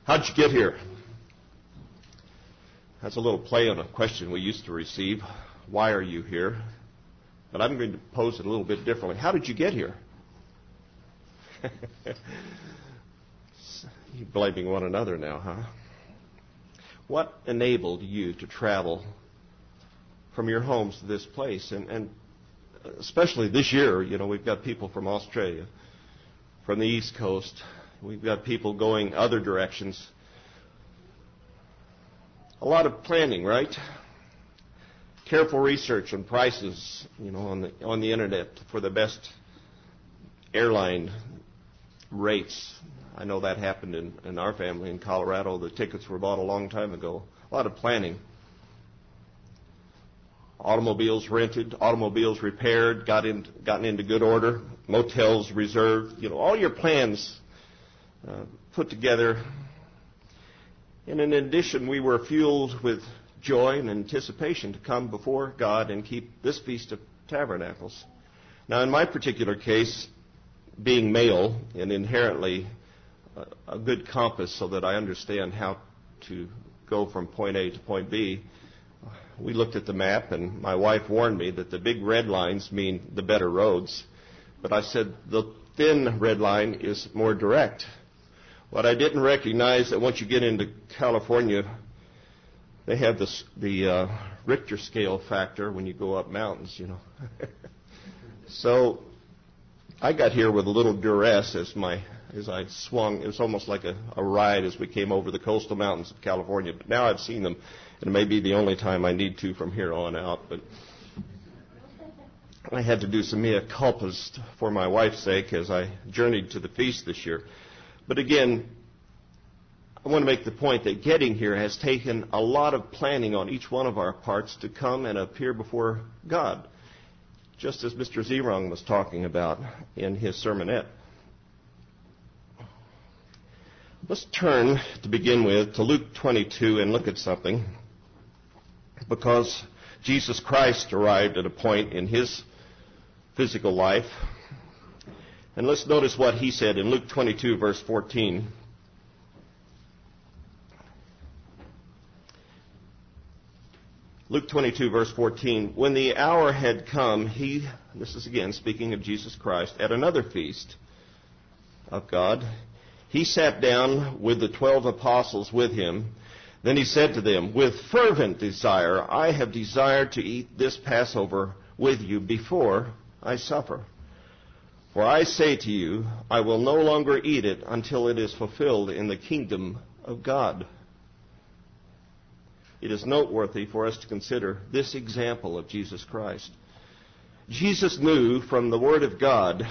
How'd you get here? That's a little play on a question we used to receive. Why are you here? But I'm going to pose it a little bit differently. How did you get here? You're blaming one another now, huh? What enabled you to travel from your homes to this place? And especially this year, we've got people from Australia, from the East Coast. We've got people going other directions. A lot of planning, right? Careful research on prices, on the internet for the best airline rates. I know that happened in our family in Colorado. The tickets were bought a long time ago. A lot of planning. Automobiles rented, automobiles repaired, gotten into good order, motels reserved. All your plans put together. And in addition, we were fueled with joy and anticipation to come before God and keep this Feast of Tabernacles. Now, in my particular case, being male and inherently a good compass so that I understand how to go from point A to point B, we looked at the map, and my wife warned me that the big red lines mean the better roads. But I said the thin red line is more direct. What I didn't recognize that once you get into California, they have the Richter scale factor when you go up mountains, So I got here with a little duress as I swung. It was almost like a ride as we came over the coastal mountains of California. But now I've seen them, and it may be the only time I need to from here on out. But I had to do some mea culpas for my wife's sake as I journeyed to the feast this year. But again, I want to make the point that getting here has taken a lot of planning on each one of our parts to come and appear before God, just as Mr. Zerong was talking about in his sermonette. Let's turn, to begin with, to Luke 22 and look at something, because Jesus Christ arrived at a point in his physical life. And let's notice what he said in Luke 22, verse 14. Luke 22, verse 14. When the hour had come, he, this is again speaking of Jesus Christ, at another feast of God, he sat down with the 12 apostles with him. Then he said to them, with fervent desire, I have desired to eat this Passover with you before I suffer. For I say to you, I will no longer eat it until it is fulfilled in the kingdom of God. It is noteworthy for us to consider this example of Jesus Christ. Jesus knew from the Word of God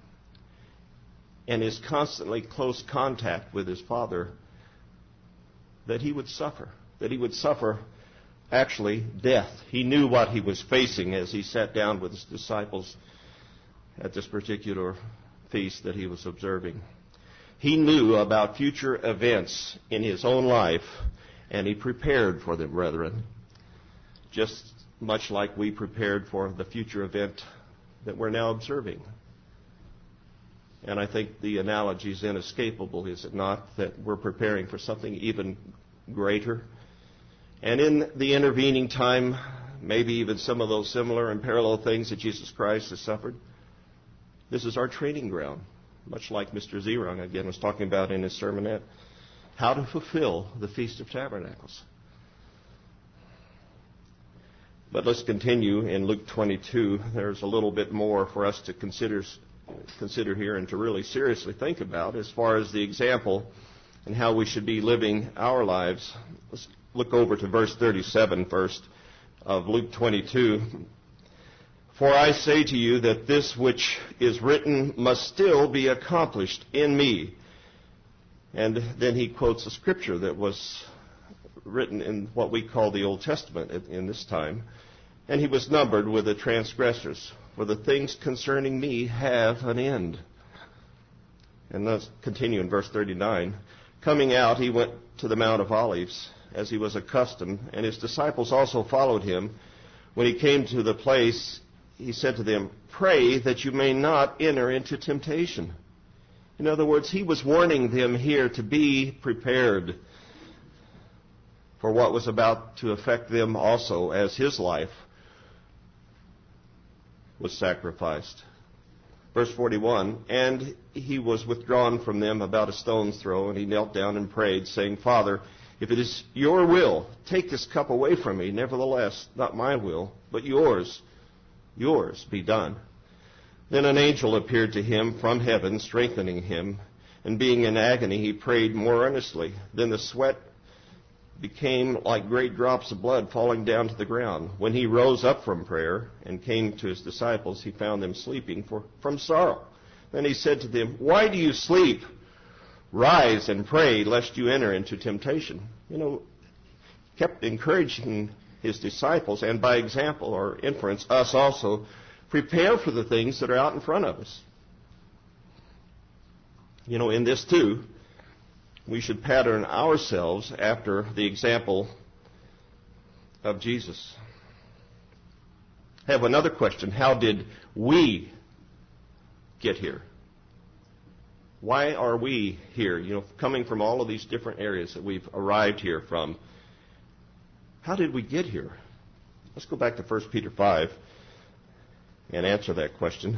and his constantly close contact with his Father that he would suffer actually death. He knew what he was facing as he sat down with his disciples at this particular feast that he was observing. He knew about future events in his own life, and he prepared for them, brethren, just much like we prepared for the future event that we're now observing. And I think the analogy is inescapable, is it not, that we're preparing for something even greater. And in the intervening time, maybe even some of those similar and parallel things that Jesus Christ has suffered, this is our training ground, much like Mr. Zerong, again, was talking about in his sermonette, how to fulfill the Feast of Tabernacles. But let's continue in Luke 22. There's a little bit more for us to consider here and to really seriously think about as far as the example and how we should be living our lives. Let's look over to verse 37 first of Luke 22. For I say to you that this which is written must still be accomplished in me. And then he quotes a scripture that was written in what we call the Old Testament in this time. And he was numbered with the transgressors. For the things concerning me have an end. And let's continue in verse 39. Coming out, he went to the Mount of Olives, as he was accustomed, and his disciples also followed him. When he came to the place, he said to them, pray that you may not enter into temptation. In other words, he was warning them here to be prepared for what was about to affect them also as his life was sacrificed. Verse 41, and he was withdrawn from them about a stone's throw, and he knelt down and prayed, saying, Father, if it is your will, take this cup away from me. Nevertheless, not my will, but yours be done. Then an angel appeared to him from heaven, strengthening him, and being in agony, he prayed more earnestly. Then the sweat became like great drops of blood falling down to the ground. When he rose up from prayer and came to his disciples, he found them sleeping from sorrow. Then he said to them, Why do you sleep? Rise and pray, lest you enter into temptation. Kept encouraging his disciples, and by example or inference, us also, prepare for the things that are out in front of us. In this too, we should pattern ourselves after the example of Jesus. I have another question. How did we get here? Why are we here? Coming from all of these different areas that we've arrived here from. How did we get here? Let's go back to 1 Peter 5 and answer that question.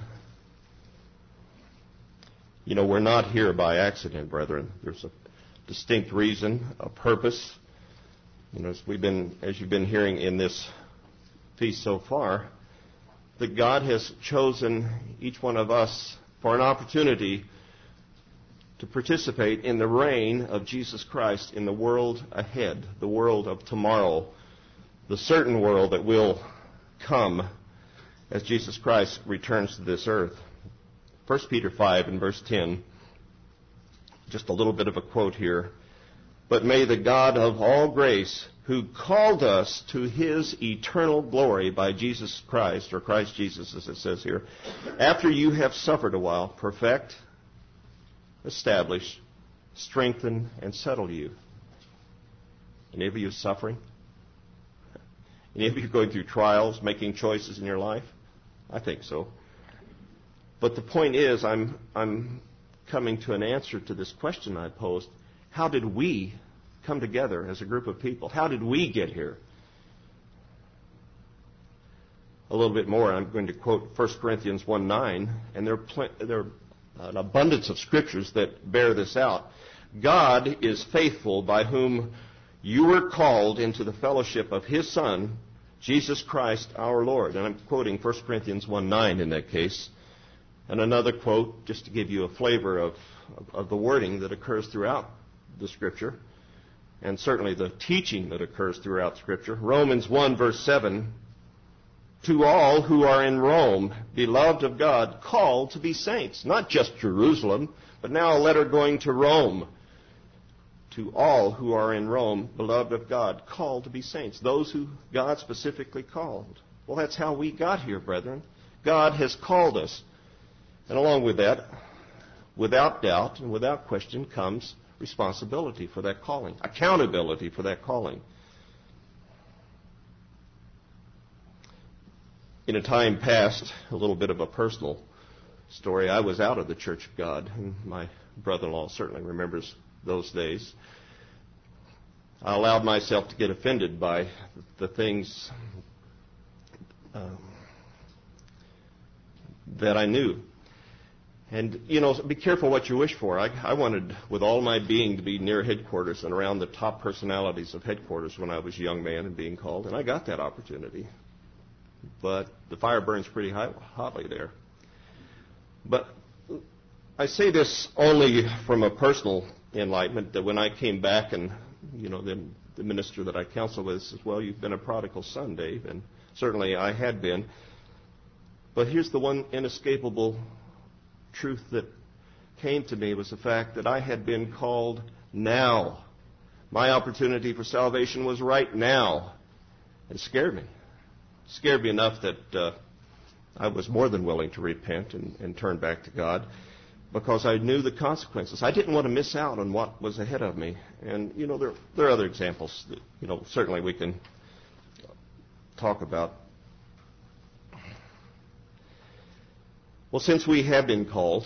We're not here by accident, brethren. There's a distinct reason, a purpose. As you've been hearing in this feast so far, that God has chosen each one of us for an opportunity to participate in the reign of Jesus Christ in the world ahead, the world of tomorrow, the certain world that will come as Jesus Christ returns to this earth. 1 Peter 5 and verse 10, just a little bit of a quote here. But may the God of all grace, who called us to his eternal glory by Jesus Christ, or Christ Jesus as it says here, after you have suffered a while, perfect, establish, strengthen, and settle you. Any of you suffering? Any of you going through trials, making choices in your life? I think so. But the point is, I'm coming to an answer to this question I posed. How did we come together as a group of people? How did we get here? A little bit more, I'm going to quote 1 Corinthians 1:9, and there are an abundance of scriptures that bear this out. God is faithful, by whom you were called into the fellowship of his Son, Jesus Christ our Lord. And I'm quoting 1 Corinthians 1:9 in that case. And another quote, just to give you a flavor of the wording that occurs throughout the Scripture, and certainly the teaching that occurs throughout Scripture. Romans 1, verse 7, to all who are in Rome, beloved of God, called to be saints. Not just Jerusalem, but now a letter going to Rome. To all who are in Rome, beloved of God, called to be saints. Those who God specifically called. Well, that's how we got here, brethren. God has called us. And along with that, without doubt and without question, comes responsibility for that calling, accountability for that calling. In a time past, a little bit of a personal story, I was out of the Church of God, and my brother-in-law certainly remembers those days. I allowed myself to get offended by the things that I knew. And, be careful what you wish for. I wanted, with all my being, to be near headquarters and around the top personalities of headquarters when I was a young man and being called, and I got that opportunity. But the fire burns pretty hotly there. But I say this only from a personal enlightenment, that when I came back and, the minister that I counseled with says, well, you've been a prodigal son, Dave, and certainly I had been. But here's the one inescapable truth that came to me, was the fact that I had been called now. My opportunity for salvation was right now. It scared me. It scared me enough that I was more than willing to repent and turn back to God, because I knew the consequences. I didn't want to miss out on what was ahead of me. And, there are other examples that, certainly we can talk about. Well, since we have been called,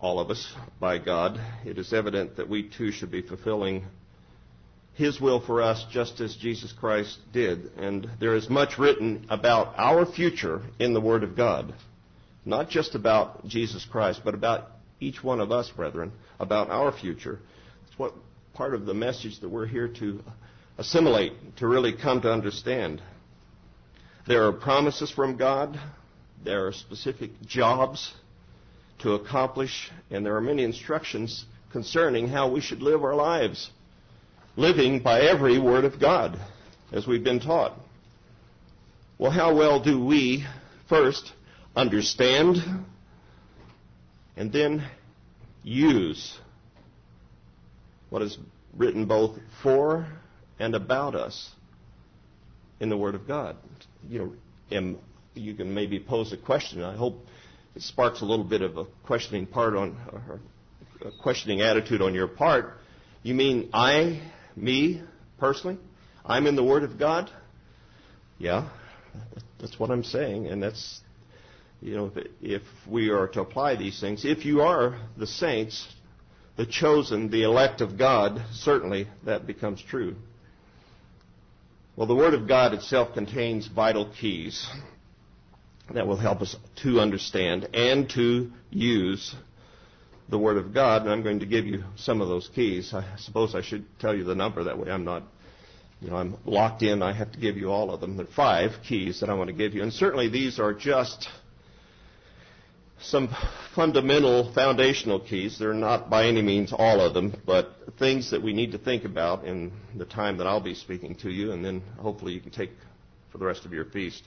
all of us, by God, it is evident that we too should be fulfilling His will for us just as Jesus Christ did. And there is much written about our future in the Word of God. Not just about Jesus Christ, but about each one of us, brethren, about our future. It's what part of the message that we're here to assimilate, to really come to understand. There are promises from God. There are specific jobs to accomplish, and there are many instructions concerning how we should live our lives, living by every word of God, as we've been taught. Well, how well do we first understand and then use what is written both for and about us in the Word of God? You can maybe pose a question. I hope it sparks a little bit of a questioning a questioning attitude on your part. You mean me personally? I'm in the Word of God? Yeah, that's what I'm saying, and that's, if we are to apply these things, if you are the saints, the chosen, the elect of God, certainly that becomes true. Well, the Word of God itself contains vital keys that will help us to understand and to use the Word of God. And I'm going to give you some of those keys. I suppose I should tell you the number. That way I'm not, I'm locked in. I have to give you all of them. There are 5 keys that I want to give you. And certainly these are just some fundamental, foundational keys. They're not by any means all of them, but things that we need to think about in the time that I'll be speaking to you, and then hopefully you can take for the rest of your feast.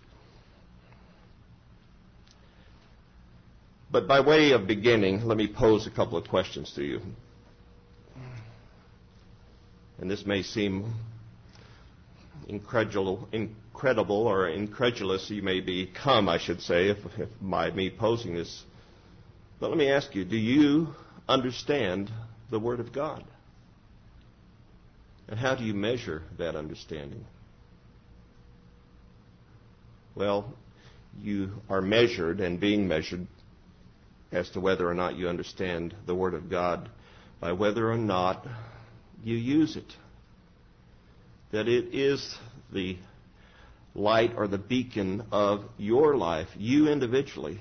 But by way of beginning, let me pose a couple of questions to you. And this may seem incredible or incredulous you may become, I should say, if by me posing this. But let me ask you, do you understand the Word of God? And how do you measure that understanding? Well, you are measured and being measured as to whether or not you understand the Word of God by whether or not you use it. That it is the light or the beacon of your life, you individually.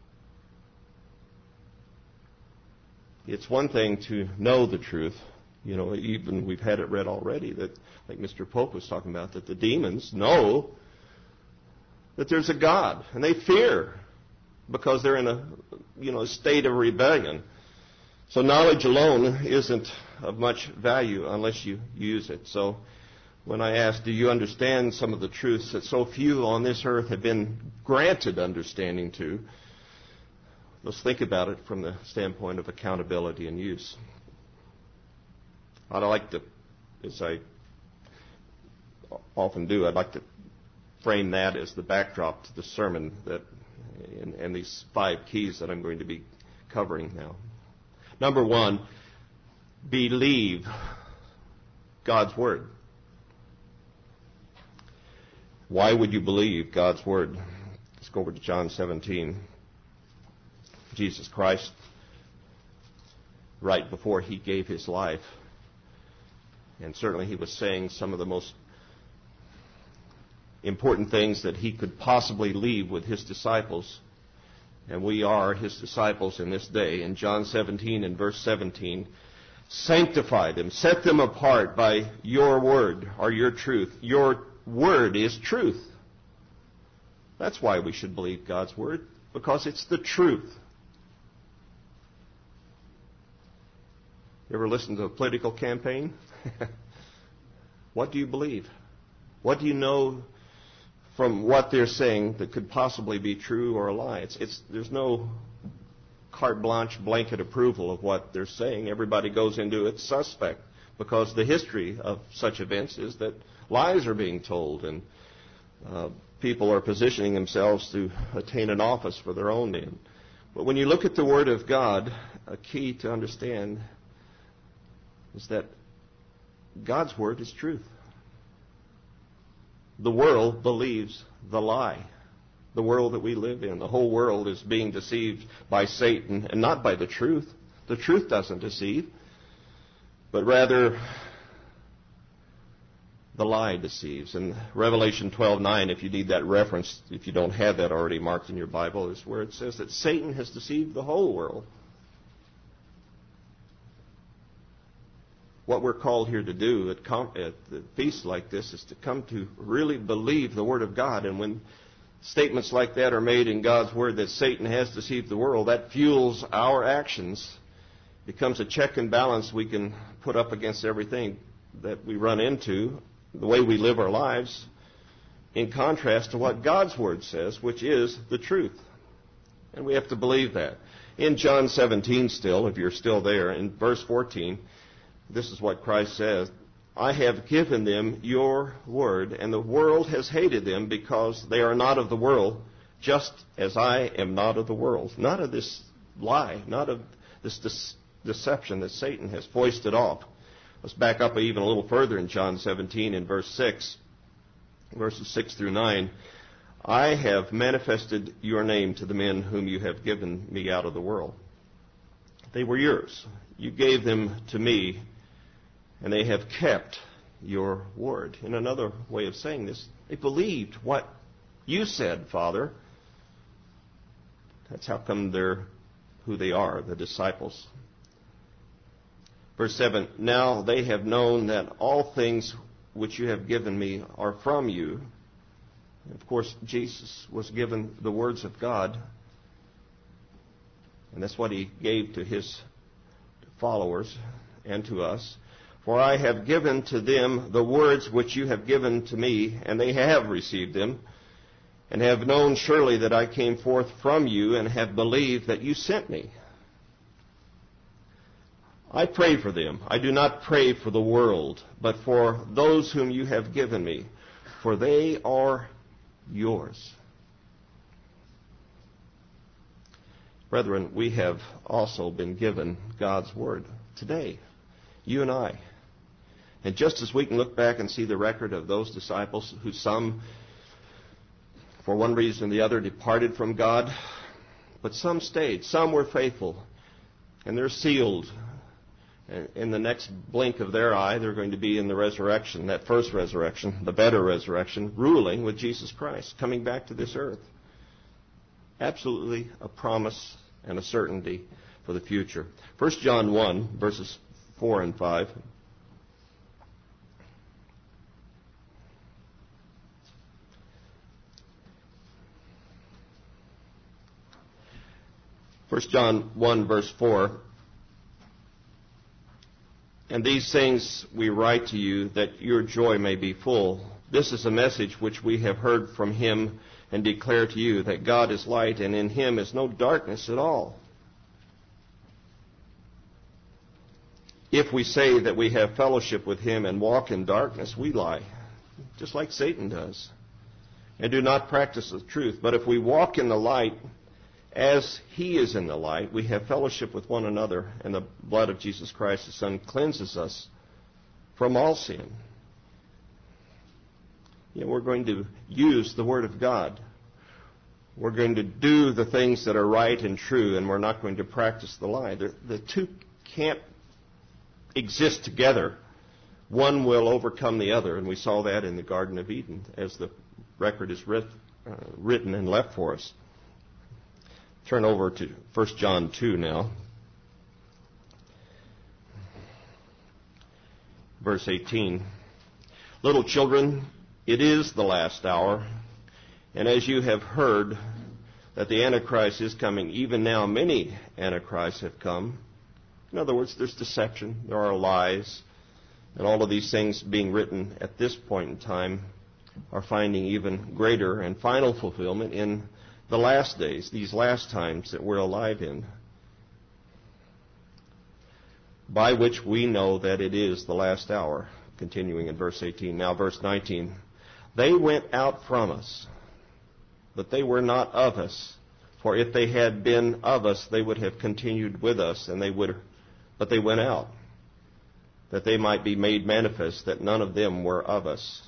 It's one thing to know the truth. Even we've had it read already that, like Mr. Pope was talking about, that the demons know that there's a God, and they fear because they're in a state of rebellion. So knowledge alone isn't of much value unless you use it. So when I ask, do you understand some of the truths that so few on this earth have been granted understanding to, let's think about it from the standpoint of accountability and use. I'd like to, as I often do, I'd like to frame that as the backdrop to the sermon and these 5 keys that I'm going to be covering now. Number 1, believe God's Word. Why would you believe God's Word? Let's go over to John 17. Jesus Christ, right before He gave His life, and certainly He was saying some of the most important things that He could possibly leave with His disciples, and we are His disciples in this day. In John 17 and verse 17, sanctify them, set them apart by your word or your truth. Your word is truth. That's why we should believe God's Word, because it's the truth. You ever listen to a political campaign? What do you believe? What do you know from what they're saying that could possibly be true or a lie? There's no carte blanche blanket approval of what they're saying. Everybody goes into it suspect, because the history of such events is that lies are being told, and people are positioning themselves to attain an office for their own end. But when you look at the Word of God, a key to understand is that God's Word is truth. The world believes the lie. The world that we live in, the whole world is being deceived by Satan and not by the truth. The truth doesn't deceive, but rather the lie deceives. And Revelation 12:9, if you need that reference, if you don't have that already marked in your Bible, is where it says that Satan has deceived the whole world. What we're called here to do at the feast like this is to come to really believe the Word of God. And when statements like that are made in God's Word that Satan has deceived the world, that fuels our actions, becomes a check and balance we can put up against everything that we run into, the way we live our lives, in contrast to what God's Word says, which is the truth. And we have to believe that. In John 17 still, if you're still there, in verse 14, this is what Christ says, I have given them your word, and the world has hated them because they are not of the world, just as I am not of the world. Not of this lie, not of this deception that Satan has foisted off. Let's back up even a little further in John 17 in verse 6, verses 6 through 9. I have manifested your name to the men whom you have given me out of the world. They were yours. You gave them to me, and they have kept your word. In another way of saying this, they believed what you said, Father. That's how come they're who they are, the disciples. Verse 7, now they have known that all things which you have given me are from you. And of course, Jesus was given the words of God, and that's what he gave to his followers and to us. For I have given to them the words which you have given to me, and they have received them, and have known surely that I came forth from you, and have believed that you sent me. I pray for them. I do not pray for the world, but for those whom you have given me, for they are yours. Brethren, we have also been given God's word today, you and I. And just as we can look back and see the record of those disciples who some, for one reason or the other, departed from God, but some stayed, some were faithful, and they're sealed. In the next blink of their eye, they're going to be in the resurrection, that first resurrection, the better resurrection, ruling with Jesus Christ, coming back to this earth. Absolutely a promise and a certainty for the future. 1 John 1, verses 4 and 5. 1 John 1, verse 4, and these things we write to you that your joy may be full. This is a message which we have heard from him and declare to you, that God is light, and in him is no darkness at all. If we say that we have fellowship with him and walk in darkness, we lie, just like Satan does, and do not practice the truth. But if we walk in the light, as he is in the light, we have fellowship with one another, and the blood of Jesus Christ, his Son, cleanses us from all sin. We're going to use the Word of God. We're going to do the things that are right and true, and we're not going to practice the lie. The two can't exist together. One will overcome the other, and we saw that in the Garden of Eden, as the record is written and left for us. Turn over to 1 John 2 now. Verse 18. Little children, it is the last hour, and as you have heard that the Antichrist is coming, even now many Antichrists have come. In other words, there's deception, there are lies, and all of these things being written at this point in time are finding even greater and final fulfillment in the last days, these last times that we're alive in, by which we know that it is the last hour. Continuing in verse 18. Now verse 19. They went out from us, but they were not of us. For if they had been of us, they would have continued with us, but they went out, that they might be made manifest that none of them were of us.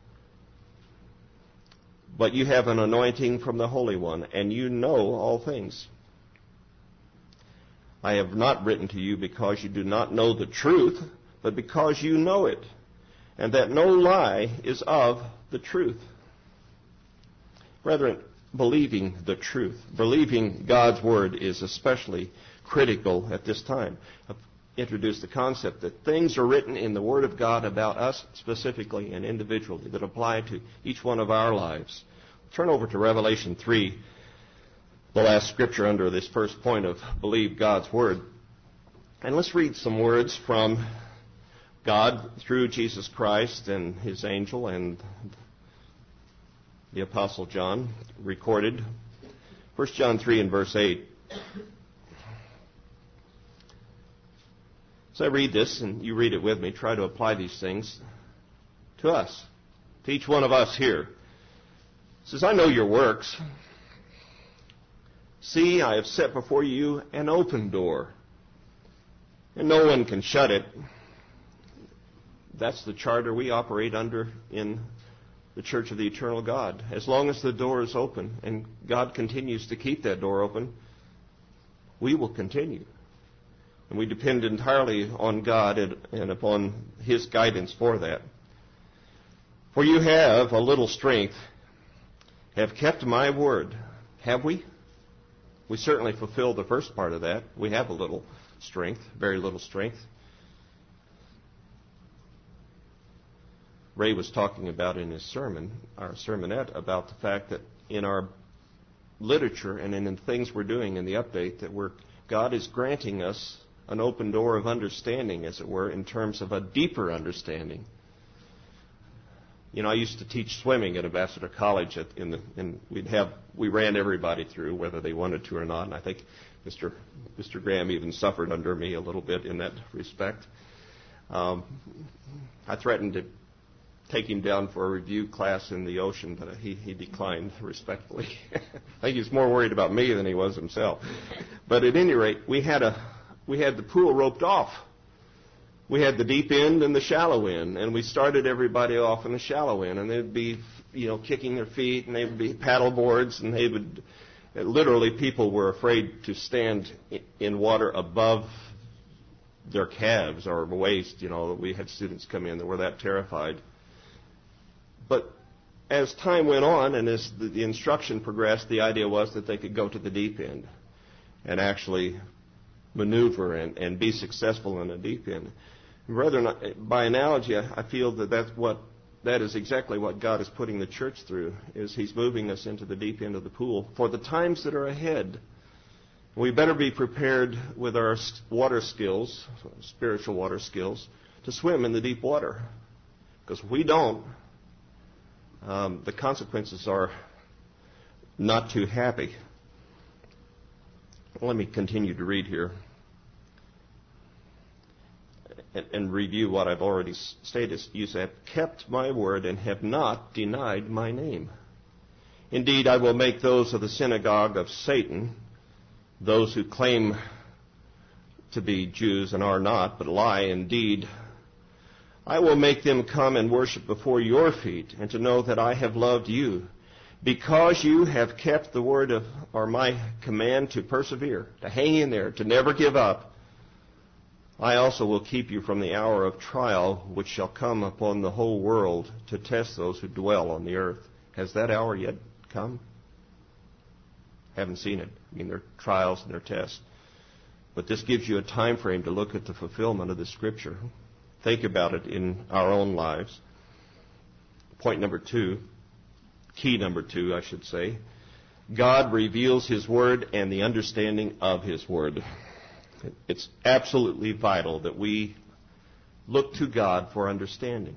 But you have an anointing from the Holy One, and you know all things. I have not written to you because you do not know the truth, but because you know it, and that no lie is of the truth. Brethren, believing the truth, believing God's Word is especially critical at this time. I've introduced the concept that things are written in the Word of God about us specifically and individually that apply to each one of our lives. Turn over to Revelation 3, the last scripture under this first point of believe God's Word. And let's read some words from God through Jesus Christ and His angel and the Apostle John, recorded. 1 John 3 and verse 8. So I read this, and you read it with me. Try to apply these things to us, to each one of us here. It says, I know your works. See, I have set before you an open door, and no one can shut it. That's the charter we operate under in the Church of the Eternal God. As long as the door is open, and God continues to keep that door open, we will continue. And we depend entirely on God and upon His guidance for that. For you have a little strength, have kept my word. Have we? We certainly fulfill the first part of that. We have a little strength, very little strength. Ray was talking about in his sermon, our sermonette, about the fact that in our literature and in the things we're doing in the update, that God is granting us an open door of understanding, as it were, in terms of a deeper understanding. You know, I used to teach swimming at Ambassador College, we ran everybody through, whether they wanted to or not, and I think Mr. Graham even suffered under me a little bit in that respect. I threatened to take him down for a review class in the ocean, but he declined respectfully. I think he was more worried about me than he was himself. But at any rate, we had the pool roped off. We had the deep end and the shallow end, and we started everybody off in the shallow end, and they'd be, kicking their feet, and they would be paddle boards, and they would, literally people were afraid to stand in water above their calves or waist. We had students come in that were that terrified. But as time went on and as the instruction progressed, the idea was that they could go to the deep end and actually maneuver and be successful in the deep end. Rather, by analogy, I feel that is exactly what God is putting the church through, is He's moving us into the deep end of the pool for the times that are ahead. We better be prepared with our water skills, spiritual water skills, to swim in the deep water. Because if we don't, the consequences are not too happy. Let me continue to read here and review what I've already stated. You have kept my word and have not denied my name. Indeed, I will make those of the synagogue of Satan, those who claim to be Jews and are not, but lie indeed, I will make them come and worship before your feet, and to know that I have loved you, because you have kept the word or my command to persevere, to hang in there, to never give up. I also will keep you from the hour of trial, which shall come upon the whole world to test those who dwell on the earth. Has that hour yet come? Haven't seen it. There are trials and there are tests. But this gives you a time frame to look at the fulfillment of the Scripture. Think about it in our own lives. Point number 2, key number 2, I should say. God reveals His Word and the understanding of His Word. It's absolutely vital that we look to God for understanding.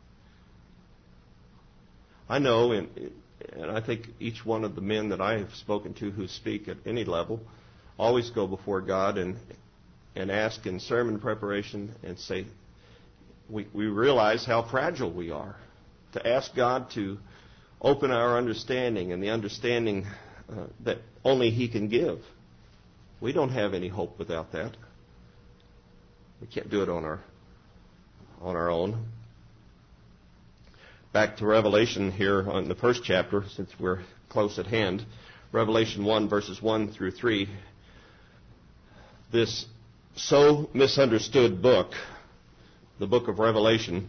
I know, and I think each one of the men that I have spoken to who speak at any level always go before God and ask in sermon preparation and say, we realize how fragile we are. To ask God to open our understanding and the understanding that only He can give. We don't have any hope without that. We can't do it on our own. Back to Revelation here on the first chapter, since we're close at hand. Revelation 1, verses 1 through 3. This so misunderstood book, the book of Revelation,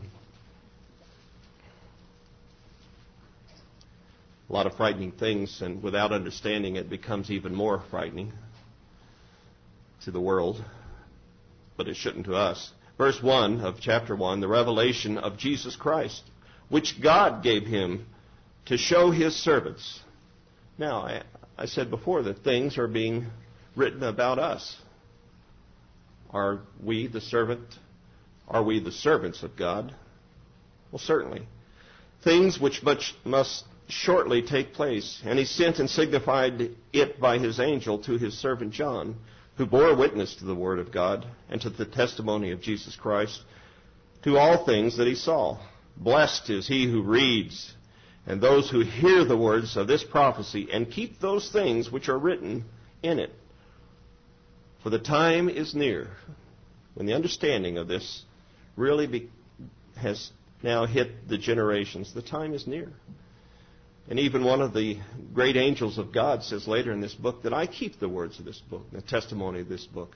a lot of frightening things, and without understanding it becomes even more frightening to the world, but it shouldn't to us. Verse 1 of chapter 1, the revelation of Jesus Christ, which God gave him to show his servants. Now, I said before that things are being written about us. Are we the servants of God? Well, certainly. Things which must shortly take place. And he sent and signified it by his angel to his servant John, who bore witness to the word of God and to the testimony of Jesus Christ, to all things that he saw. Blessed is he who reads, and those who hear the words of this prophecy, and keep those things which are written in it. For the time is near when the understanding of this really has now hit the generations. The time is near. And even one of the great angels of God says later in this book that I keep the words of this book, the testimony of this book.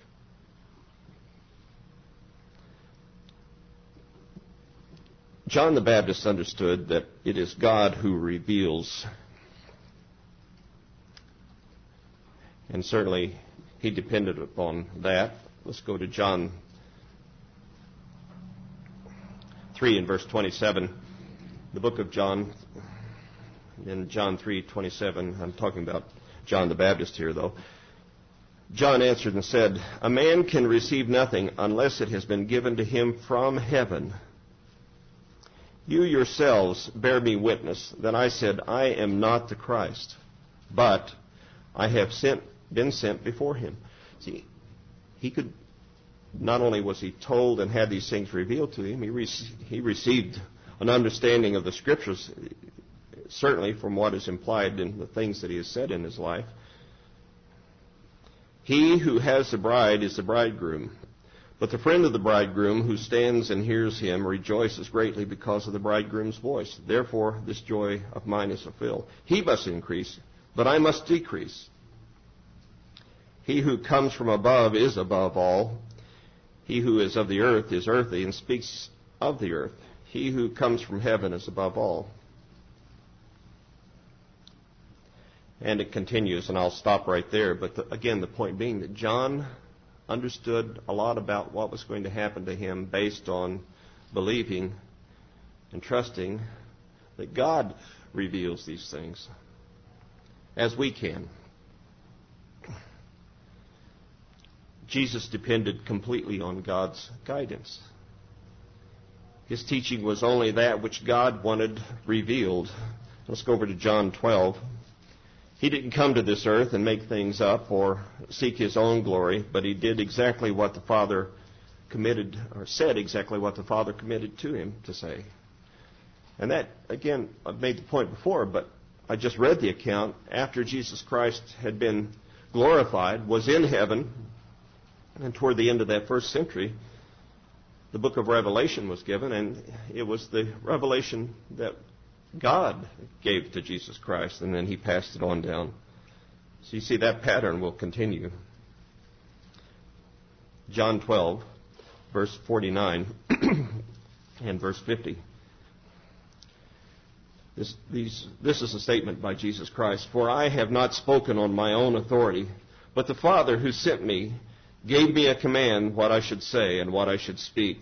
John the Baptist understood that it is God who reveals. And certainly he depended upon that. Let's go to John 3 and verse 27. The book of John, in John 3:27. I'm talking about John the Baptist here, though. John answered and said, "A man can receive nothing unless it has been given to him from heaven. You yourselves bear me witness that I said, I am not the Christ, but I have been sent before him." See, he could, not only was he told and had these things revealed to him, he received an understanding of the Scriptures, certainly from what is implied in the things that he has said in his life. He who has the bride is the bridegroom. But the friend of the bridegroom who stands and hears him rejoices greatly because of the bridegroom's voice. Therefore, this joy of mine is fulfilled. He must increase, but I must decrease. He who comes from above is above all. He who is of the earth is earthly and speaks of the earth. He who comes from heaven is above all. And it continues, and I'll stop right there. But again, the point being that John understood a lot about what was going to happen to him based on believing and trusting that God reveals these things, as we can. Jesus depended completely on God's guidance. His teaching was only that which God wanted revealed. Let's go over to John 12. He didn't come to this earth and make things up or seek his own glory, but he did exactly what the Father committed, or said exactly what the Father committed to him to say. And that, again, I've made the point before, but I just read the account after Jesus Christ had been glorified, was in heaven, and toward the end of that first century, the book of Revelation was given, and it was the revelation that God gave to Jesus Christ, and then he passed it on down. So you see, that pattern will continue. John 12, verse 49 and verse 50. This is a statement by Jesus Christ. "For I have not spoken on my own authority, but the Father who sent me gave me a command what I should say and what I should speak.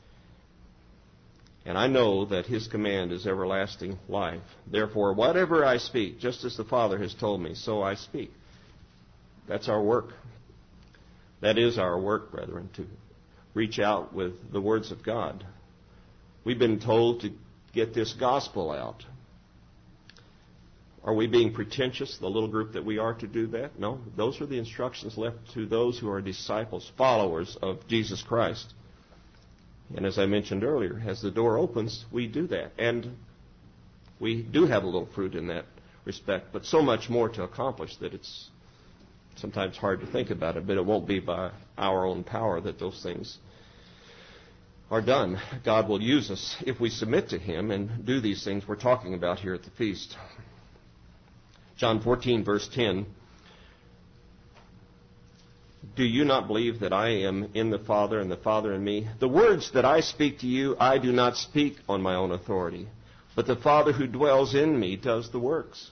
And I know that his command is everlasting life. Therefore, whatever I speak, just as the Father has told me, so I speak." That's our work. That is our work, brethren, to reach out with the words of God. We've been told to get this gospel out. Are we being pretentious, the little group that we are, to do that? No. Those are the instructions left to those who are disciples, followers of Jesus Christ. And as I mentioned earlier, as the door opens, we do that. And we do have a little fruit in that respect, but so much more to accomplish that it's sometimes hard to think about it, but it won't be by our own power that those things are done. God will use us if we submit to him and do these things we're talking about here at the feast. John 14, verse 10. Do you not believe that I am in the Father and the Father in me? The words that I speak to you, I do not speak on my own authority, but the Father who dwells in me does the works.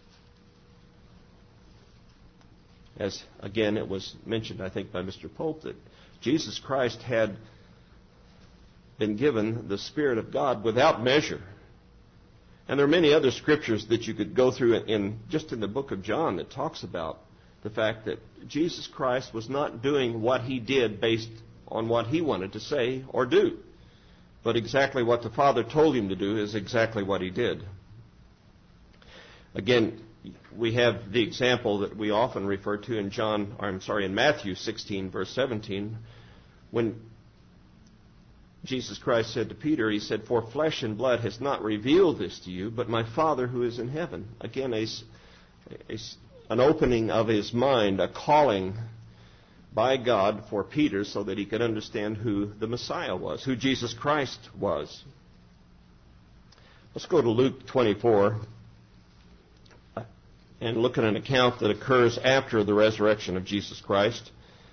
As, again, it was mentioned, I think, by Mr. Pope, that Jesus Christ had been given the Spirit of God without measure. And there are many other scriptures that you could go through just in the book of John that talks about the fact that Jesus Christ was not doing what he did based on what he wanted to say or do, but exactly what the Father told him to do is exactly what he did. Again, we have the example that we often refer to in Matthew 16, verse 17, when Jesus Christ said to Peter, he said, "For flesh and blood has not revealed this to you, but my Father who is in heaven." Again, an opening of his mind, a calling by God for Peter so that he could understand who the Messiah was, who Jesus Christ was. Let's go to Luke 24 and look at an account that occurs after the resurrection of Jesus Christ.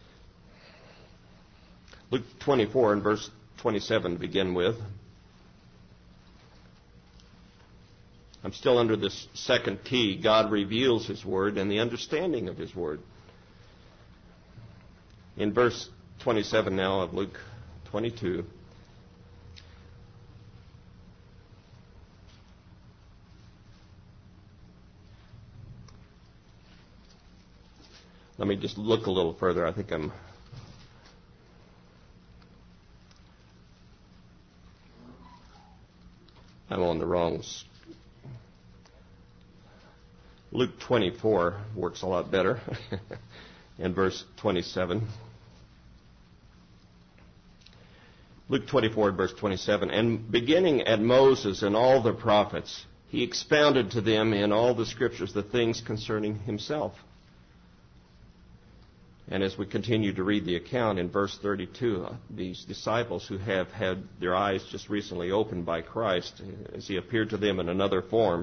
Luke 24 and verse 27 to begin with. I'm still under this second key. God reveals his word and the understanding of his word. In verse 27 now of Luke 22, let me just look a little further. I think I'm on the wrong. Luke 24 works a lot better in verse 27. Luke 24 verse 27. "And beginning at Moses and all the prophets, he expounded to them in all the scriptures the things concerning himself." And as we continue to read the account in verse 32, these disciples who have had their eyes just recently opened by Christ as he appeared to them in another form,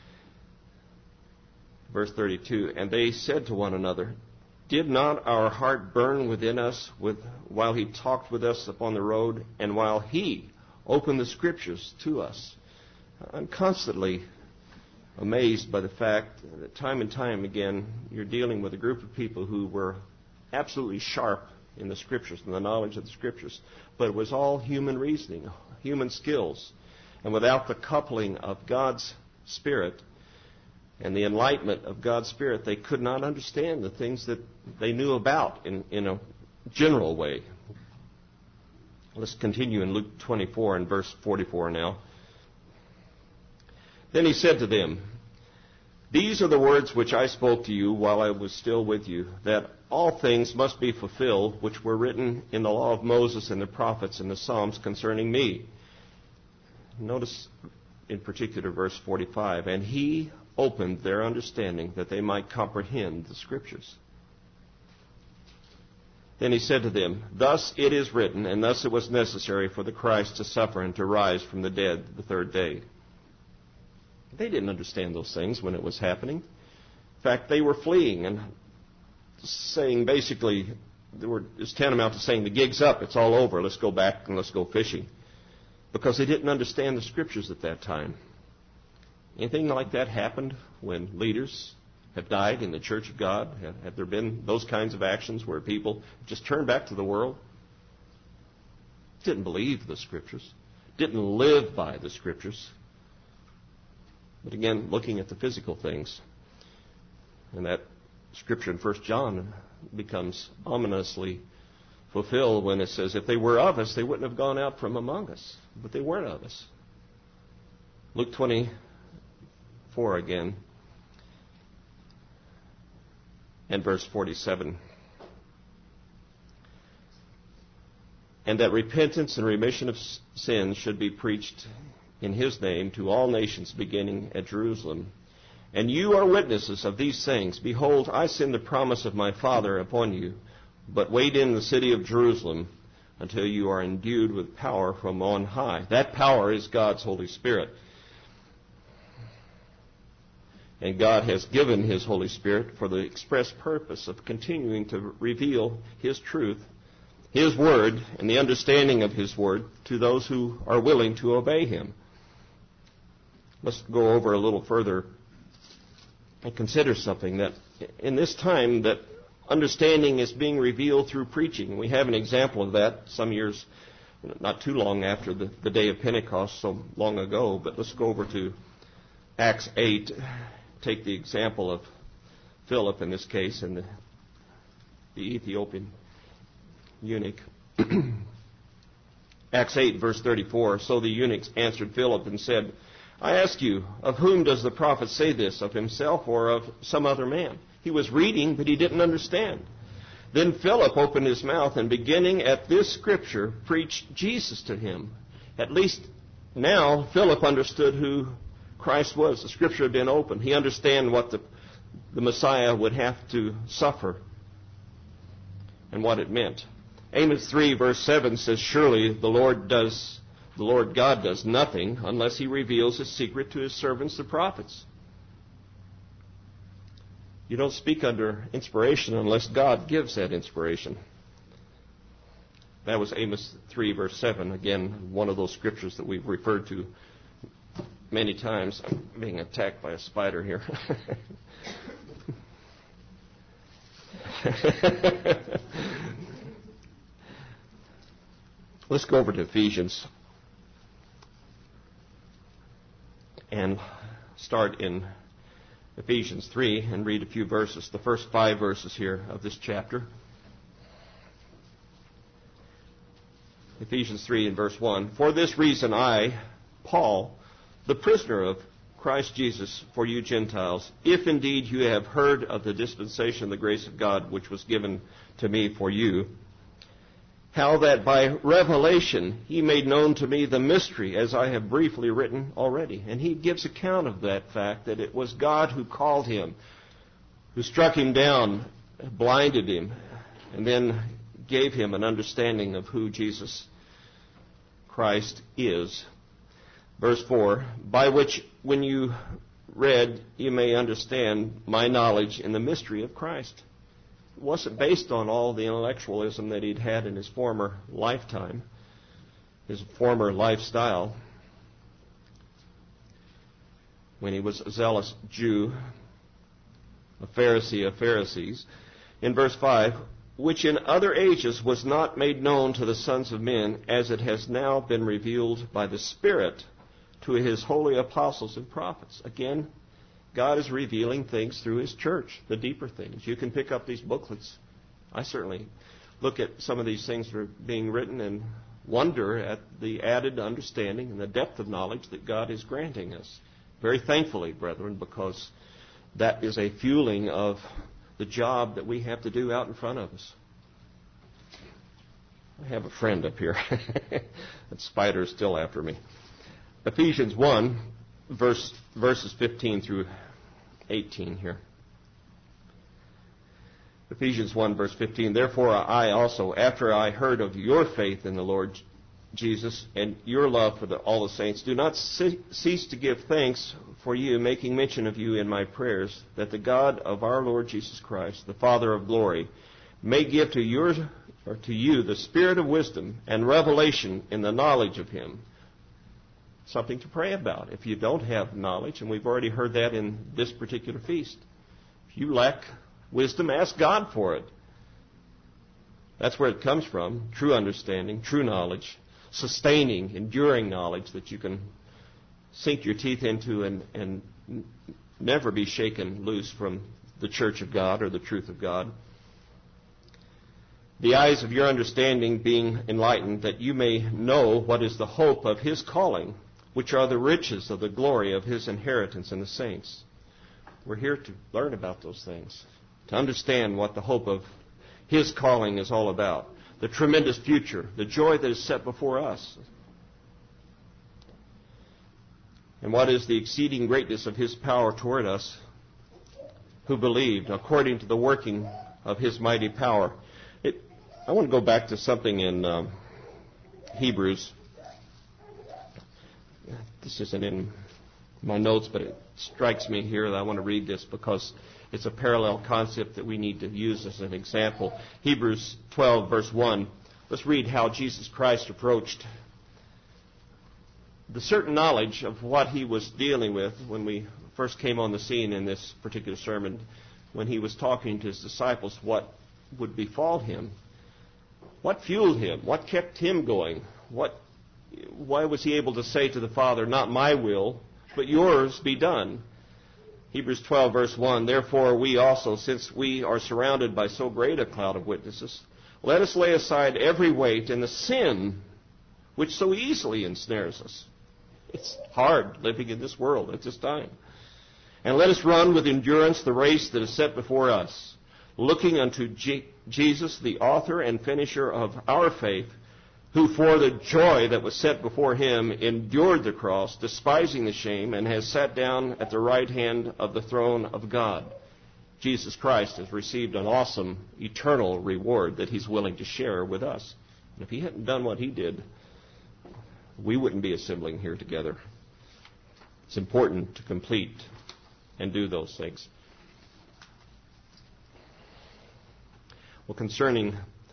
verse 32, "And they said to one another, Did not our heart burn within us while he talked with us upon the road, and while he opened the scriptures to us?" I'm constantly amazed by the fact that time and time again you're dealing with a group of people who were absolutely sharp in the scriptures and the knowledge of the scriptures, but it was all human reasoning, human skills, and without the coupling of God's Spirit and the enlightenment of God's Spirit, they could not understand the things that they knew about in a general way. Let's continue in Luke 24 and verse 44 now. "Then he said to them, These are the words which I spoke to you while I was still with you, that all things must be fulfilled which were written in the law of Moses and the prophets and the Psalms concerning me." Notice in particular verse 45, "And he opened their understanding that they might comprehend the scriptures." Then he said to them, "Thus it is written, and thus it was necessary for the Christ to suffer and to rise from the dead the third day." They didn't understand those things when it was happening. In fact, they were fleeing and saying basically, it's tantamount to saying, "The gig's up, it's all over, let's go back and let's go fishing." Because they didn't understand the scriptures at that time. Anything like that happened when leaders have died in the Church of God? Have there been those kinds of actions where people just turned back to the world? Didn't believe the scriptures, didn't live by the scriptures. But again, looking at the physical things, and that scripture in 1 John becomes ominously fulfilled when it says, if they were of us, they wouldn't have gone out from among us. But they weren't of us. Luke 24 again, and verse 47. "And that repentance and remission of sins should be preached in his name to all nations, beginning at Jerusalem. And you are witnesses of these things. Behold, I send the promise of my Father upon you, but wait in the city of Jerusalem until you are endued with power from on high." That power is God's Holy Spirit. And God has given His Holy Spirit for the express purpose of continuing to reveal His truth, His Word, and the understanding of His Word to those who are willing to obey Him. Let's go over a little further and consider something, that in this time that understanding is being revealed through preaching. We have an example of that some years, not too long after the day of Pentecost, so long ago. But let's go over to Acts 8. Take the example of Philip in this case and the Ethiopian eunuch. Acts 8, verse 34. So the eunuchs answered Philip and said, I ask you, of whom does the prophet say this, of himself or of some other man? He was reading, but he didn't understand. Then Philip opened his mouth and, beginning at this scripture, preached Jesus to him. At least now Philip understood who Christ was. The scripture had been opened. He understood what the Messiah would have to suffer and what it meant. Amos 3, verse 7 says, surely the Lord God does nothing unless He reveals His secret to His servants, the prophets. You don't speak under inspiration unless God gives that inspiration. That was Amos 3, verse 7. Again, one of those scriptures that we've referred to many times. I'm being attacked by a spider here. Let's go over to Ephesians and start in Ephesians 3 and read a few verses, the first 5 verses here of this chapter. Ephesians 3 and verse 1. For this reason I, Paul, the prisoner of Christ Jesus for you Gentiles, if indeed you have heard of the dispensation of the grace of God which was given to me for you, how that by revelation He made known to me the mystery, as I have briefly written already. And he gives account of that fact, that it was God who called him, who struck him down, blinded him, and then gave him an understanding of who Jesus Christ is. Verse 4, by which when you read, you may understand my knowledge in the mystery of Christ. It wasn't based on all the intellectualism that he'd had in his former lifetime, his former lifestyle, when he was a zealous Jew, a Pharisee of Pharisees. In verse 5, which in other ages was not made known to the sons of men, as it has now been revealed by the Spirit to His holy apostles and prophets. Again, God is revealing things through His church, the deeper things. You can pick up these booklets. I certainly look at some of these things that are being written and wonder at the added understanding and the depth of knowledge that God is granting us. Very thankfully, brethren, because that is a fueling of the job that we have to do out in front of us. I have a friend up here. That spider is still after me. Ephesians 1, verses 15 through 18 here. Ephesians 1, verse 15. Therefore I also, after I heard of your faith in the Lord Jesus and your love for all the saints, do not cease to give thanks for you, making mention of you in my prayers, that the God of our Lord Jesus Christ, the Father of glory, may give to you the spirit of wisdom and revelation in the knowledge of Him. Something to pray about if you don't have knowledge, and we've already heard that in this particular feast. If you lack wisdom, ask God for it. That's where it comes from, true understanding, true knowledge, sustaining, enduring knowledge that you can sink your teeth into and never be shaken loose from the church of God or the truth of God. The eyes of your understanding being enlightened, that you may know what is the hope of His calling, which are the riches of the glory of His inheritance in the saints. We're here to learn about those things, to understand what the hope of His calling is all about, the tremendous future, the joy that is set before us, and what is the exceeding greatness of His power toward us who believed, according to the working of His mighty power. I want to go back to something in Hebrews. This isn't in my notes, but it strikes me here that I want to read this because it's a parallel concept that we need to use as an example. Hebrews 12, verse 1. Let's read how Jesus Christ approached the certain knowledge of what he was dealing with when we first came on the scene in this particular sermon, when he was talking to his disciples what would befall him. What fueled him? What kept him going? Why was he able to say to the Father, not my will, but yours be done? Hebrews 12, verse 1, therefore we also, since we are surrounded by so great a cloud of witnesses, let us lay aside every weight and the sin which so easily ensnares us. It's hard living in this world at this time. And let us run with endurance the race that is set before us, looking unto Jesus, the author and finisher of our faith, who for the joy that was set before him endured the cross, despising the shame, and has sat down at the right hand of the throne of God. Jesus Christ has received an awesome, eternal reward that he's willing to share with us. And if he hadn't done what he did, we wouldn't be assembling here together. It's important to complete and do those things. Well, concerning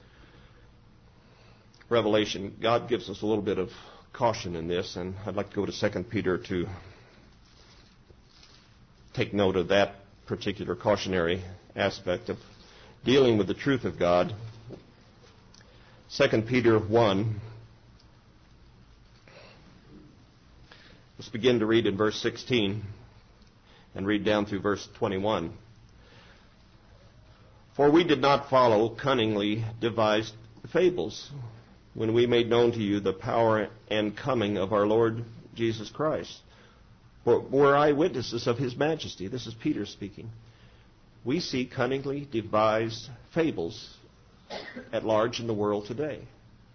Revelation, God gives us a little bit of caution in this, and I'd like to go to 2 Peter to take note of that particular cautionary aspect of dealing with the truth of God. 2 Peter 1. Let's begin to read in verse 16 and read down through verse 21. For we did not follow cunningly devised fables when we made known to you the power and coming of our Lord Jesus Christ. For we're eyewitnesses of his majesty. This is Peter speaking. We see cunningly devised fables at large in the world today.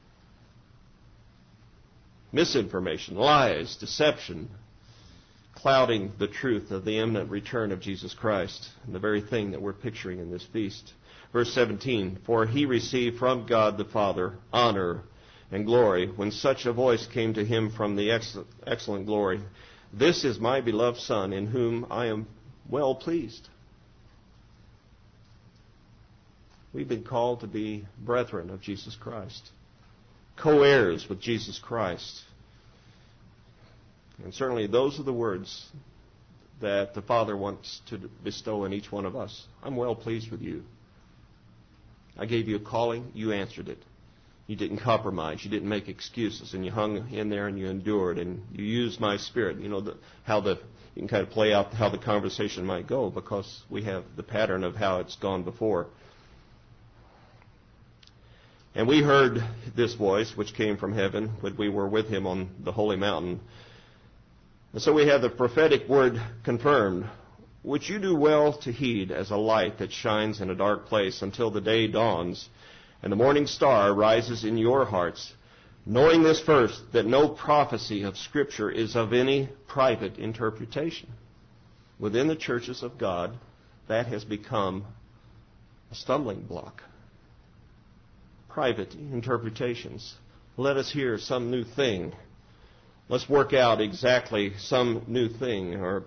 Misinformation, lies, deception, clouding the truth of the imminent return of Jesus Christ, and the very thing that we're picturing in this feast. Verse 17, for he received from God the Father honor and glory when such a voice came to him from the excellent glory. This is my beloved Son, in whom I am well pleased. We've been called to be brethren of Jesus Christ, co-heirs with Jesus Christ. And certainly those are the words that the Father wants to bestow in each one of us. I'm well pleased with you. I gave you a calling, you answered it. You didn't compromise, you didn't make excuses, and you hung in there and you endured, and you used my Spirit. You know you can kind of play out how the conversation might go, because we have the pattern of how it's gone before. And we heard this voice, which came from heaven, when we were with him on the holy mountain. And so we have the prophetic word confirmed, which you do well to heed as a light that shines in a dark place until the day dawns and the morning star rises in your hearts, knowing this first, that no prophecy of Scripture is of any private interpretation. Within the churches of God, that has become a stumbling block. Private interpretations. Let us hear some new thing. Let's work out exactly some new thing, or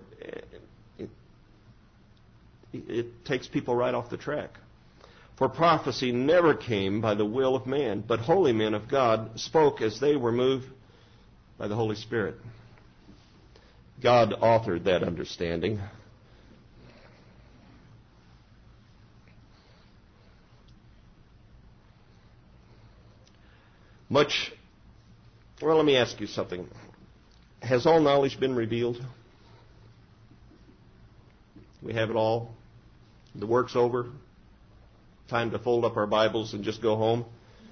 it takes people right off the track. For prophecy never came by the will of man, but holy men of God spoke as they were moved by the Holy Spirit. God authored that understanding. Let me ask you something. Has all knowledge been revealed? We have it all? The work's over? Time to fold up our Bibles and just go home?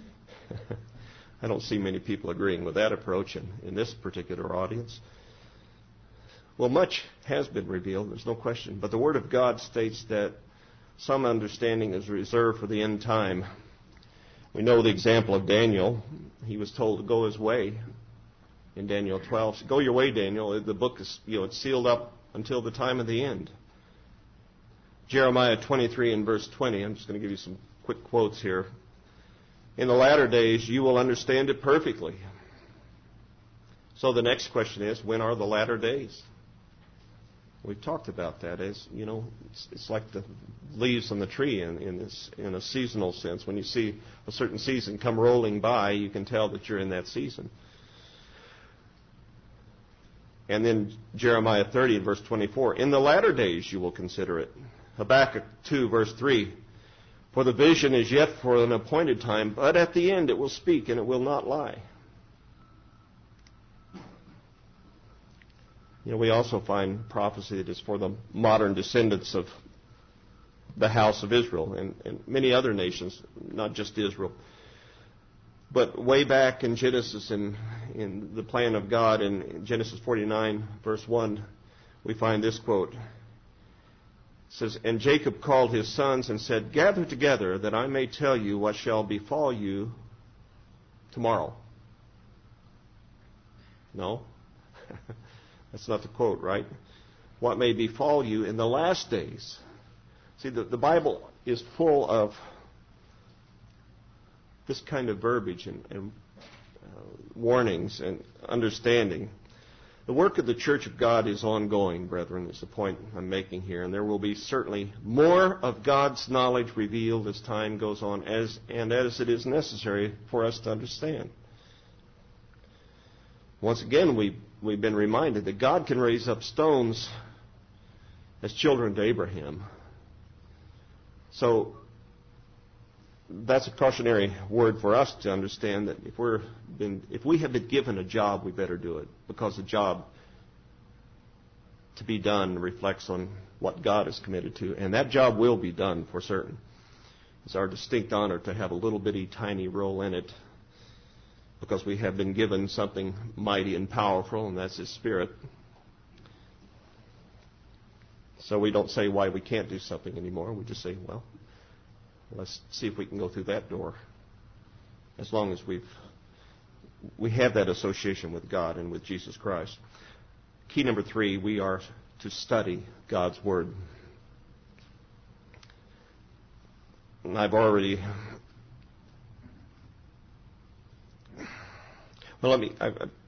I don't see many people agreeing with that approach in this particular audience. Well, much has been revealed, there's no question. But the Word of God states that some understanding is reserved for the end time. We know the example of Daniel. He was told to go his way in Daniel 12. So go your way, Daniel. The book is, it's sealed up until the time of the end. Jeremiah 23 and verse 20. I'm just going to give you some quick quotes here. In the latter days, you will understand it perfectly. So the next question is, when are the latter days? We've talked about that as, it's like the leaves on the tree in a seasonal sense. When you see a certain season come rolling by, you can tell that you're in that season. And then Jeremiah 30 verse 24, in the latter days you will consider it. Habakkuk 2 verse 3, for the vision is yet for an appointed time, but at the end it will speak and it will not lie. We also find prophecy that is for the modern descendants of the house of Israel and many other nations, not just Israel. But way back in Genesis, in the plan of God, in Genesis 49, verse 1, we find this quote. It says, and Jacob called his sons and said, gather together that I may tell you what shall befall you tomorrow. No? That's not the quote, right? What may befall you in the last days. See, the Bible is full of this kind of verbiage and warnings and understanding. The work of the Church of God is ongoing, brethren, is the point I'm making here. And there will be certainly more of God's knowledge revealed as time goes on, as it is necessary for us to understand. Once again, we've been reminded that God can raise up stones as children to Abraham. So that's a cautionary word for us to understand that if we have been given a job, we better do it, because the job to be done reflects on what God is committed to, and that job will be done for certain. It's our distinct honor to have a little bitty tiny role in it, because we have been given something mighty and powerful, and that's His Spirit. So we don't say why we can't do something anymore. We just say, well, let's see if we can go through that door. As long as we have that association with God and with Jesus Christ. Key number 3, we are to study God's Word. And I've already... Well, I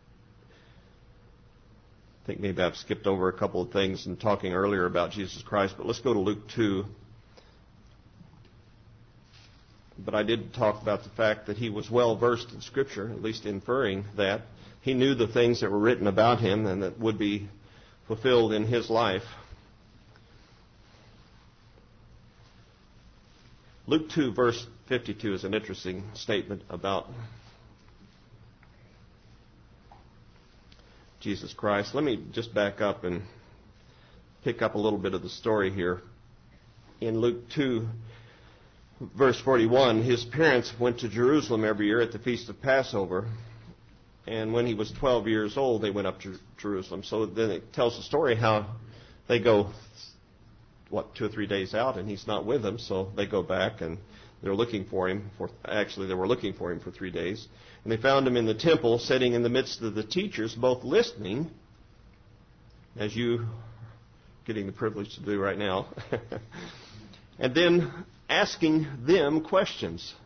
think maybe I've skipped over a couple of things in talking earlier about Jesus Christ, but let's go to Luke 2. But I did talk about the fact that he was well versed in Scripture, at least inferring that. He knew the things that were written about him and that would be fulfilled in his life. Luke 2, verse 52 is an interesting statement about Jesus Christ. Let me just back up and pick up a little bit of the story here. In Luke 2, verse 41, his parents went to Jerusalem every year at the Feast of Passover. And when he was 12 years old, they went up to Jerusalem. So then it tells the story how they go, 2 or 3 days out, and he's not with them. So they go back, and they're looking for him. They were looking for him for 3 days. And they found him in the temple, sitting in the midst of the teachers, both listening, as you getting the privilege to do right now, and then asking them questions.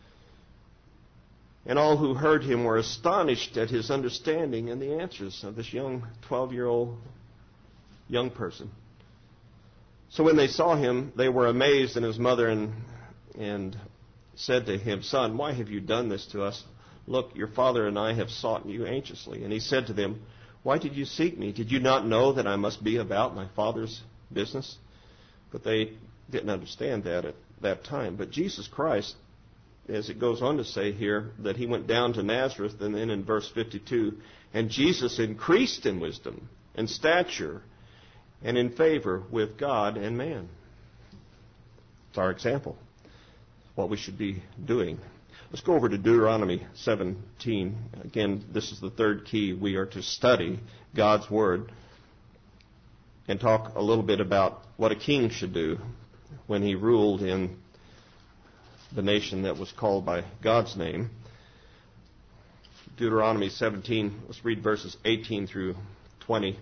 And all who heard him were astonished at his understanding and the answers of this young 12-year-old young person. So when they saw him, they were amazed, and his mother and said to him, Son, why have you done this to us? Look, your father and I have sought you anxiously. And he said to them, Why did you seek me? Did you not know that I must be about my Father's business? But they didn't understand that at that time. But Jesus Christ, as it goes on to say here, that he went down to Nazareth, and then in verse 52, and Jesus increased in wisdom and stature and in favor with God and man. It's our example, what we should be doing. Let's go over to Deuteronomy 17. Again, this is the third key. We are to study God's Word and talk a little bit about what a king should do when he ruled in the nation that was called by God's name. Deuteronomy 17, let's read verses 18 through 20.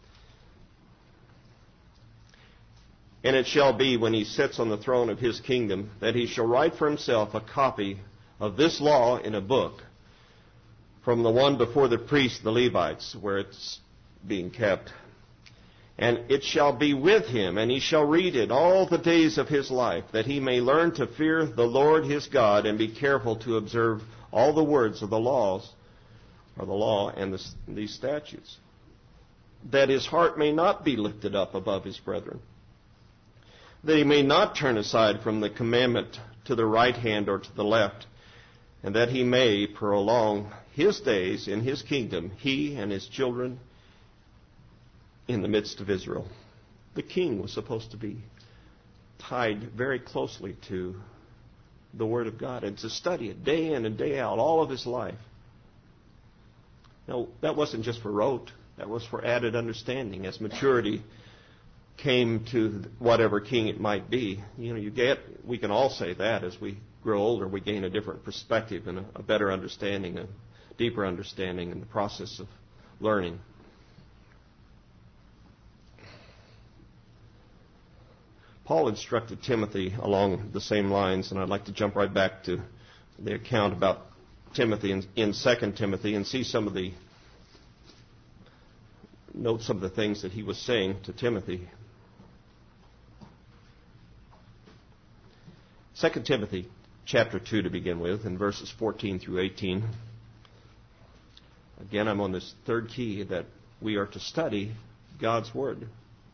And it shall be when he sits on the throne of his kingdom that he shall write for himself a copy of this law in a book from the one before the priests, the Levites, where it's being kept. And it shall be with him, and he shall read it all the days of his life, that he may learn to fear the Lord his God, and be careful to observe all the words of the laws, or the law and these statutes, that his heart may not be lifted up above his brethren, that he may not turn aside from the commandment to the right hand or to the left, and that he may prolong his days in his kingdom, he and his children in the midst of Israel. The king was supposed to be tied very closely to the Word of God and to study it day in and day out all of his life. Now, that wasn't just for rote. That was for added understanding as maturity came to whatever king it might be. We can all say that as we grow older, we gain a different perspective and a better understanding, a deeper understanding in the process of learning. Paul instructed Timothy along the same lines, and I'd like to jump right back to the account about Timothy in 2 Timothy and note some of the things that he was saying to Timothy. 2 Timothy chapter 2 to begin with, in verses 14 through 18. Again, I'm on this third key that we are to study God's Word.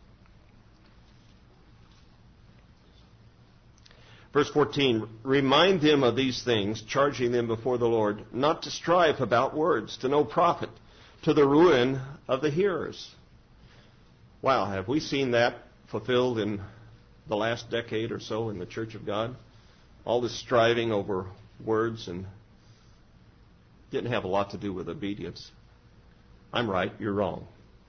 Verse 14, remind them of these things, charging them before the Lord, not to strive about words, to no profit, to the ruin of the hearers. Wow, have we seen that fulfilled in the last decade or so in the Church of God? All this striving over words and didn't have a lot to do with obedience. I'm right, you're wrong.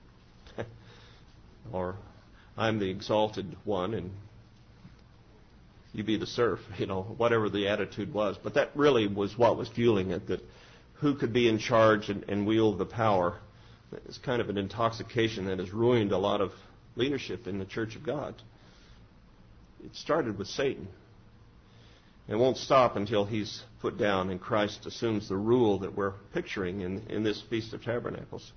Or I'm the exalted one and you be the serf, whatever the attitude was. But that really was what was fueling it, that who could be in charge and wield the power. It's kind of an intoxication that has ruined a lot of leadership in the Church of God. It started with Satan. It won't stop until he's put down and Christ assumes the rule that we're picturing in this Feast of Tabernacles.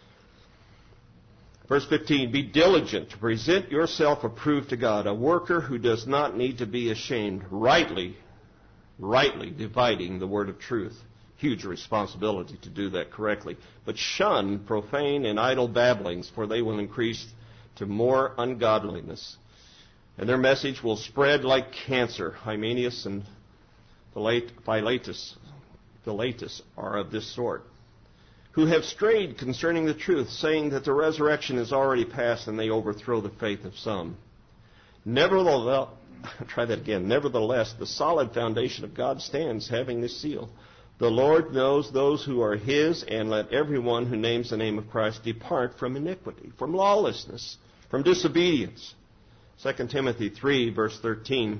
Verse 15, be diligent to present yourself approved to God, a worker who does not need to be ashamed, rightly dividing the word of truth. Huge responsibility to do that correctly. But shun profane and idle babblings, for they will increase to more ungodliness. And their message will spread like cancer. Hymenaeus and Philetus are of this sort, who have strayed concerning the truth, saying that the resurrection is already past, and they overthrow the faith of some. Nevertheless, the solid foundation of God stands, having this seal. The Lord knows those who are His, and let everyone who names the name of Christ depart from iniquity, from lawlessness, from disobedience. 2 Timothy 3, verse 13.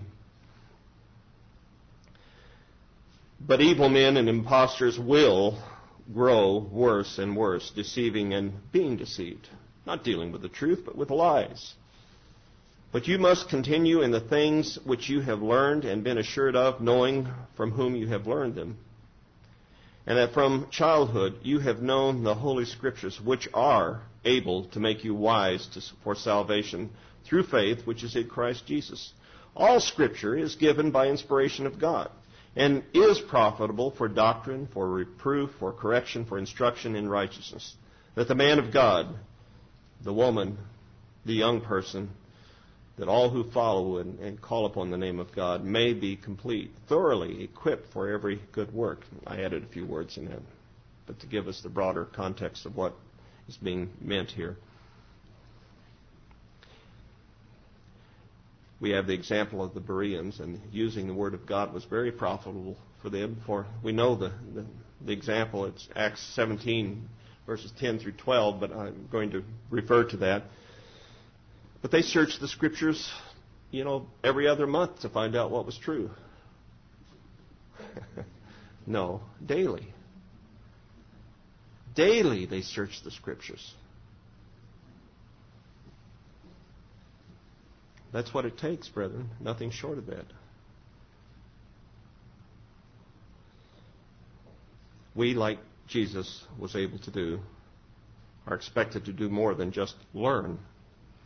But evil men and impostors will grow worse and worse, deceiving and being deceived, not dealing with the truth, but with lies. But you must continue in the things which you have learned and been assured of, knowing from whom you have learned them, and that from childhood you have known the Holy Scriptures, which are able to make you wise for salvation through faith which is in Christ Jesus. All Scripture is given by inspiration of God, and is profitable for doctrine, for reproof, for correction, for instruction in righteousness, that the man of God, the woman, the young person, that all who follow and call upon the name of God may be complete, thoroughly equipped for every good work. I added a few words in that, but to give us the broader context of what is being meant here. We have the example of the Bereans, and using the Word of God was very profitable for them. For we know the example. It's Acts 17, verses 10 through 12, but I'm going to refer to that. But they searched the Scriptures, every other month to find out what was true. No, daily. Daily they searched the Scriptures. That's what it takes, brethren. Nothing short of that. We, like Jesus was able to do, are expected to do more than just learn.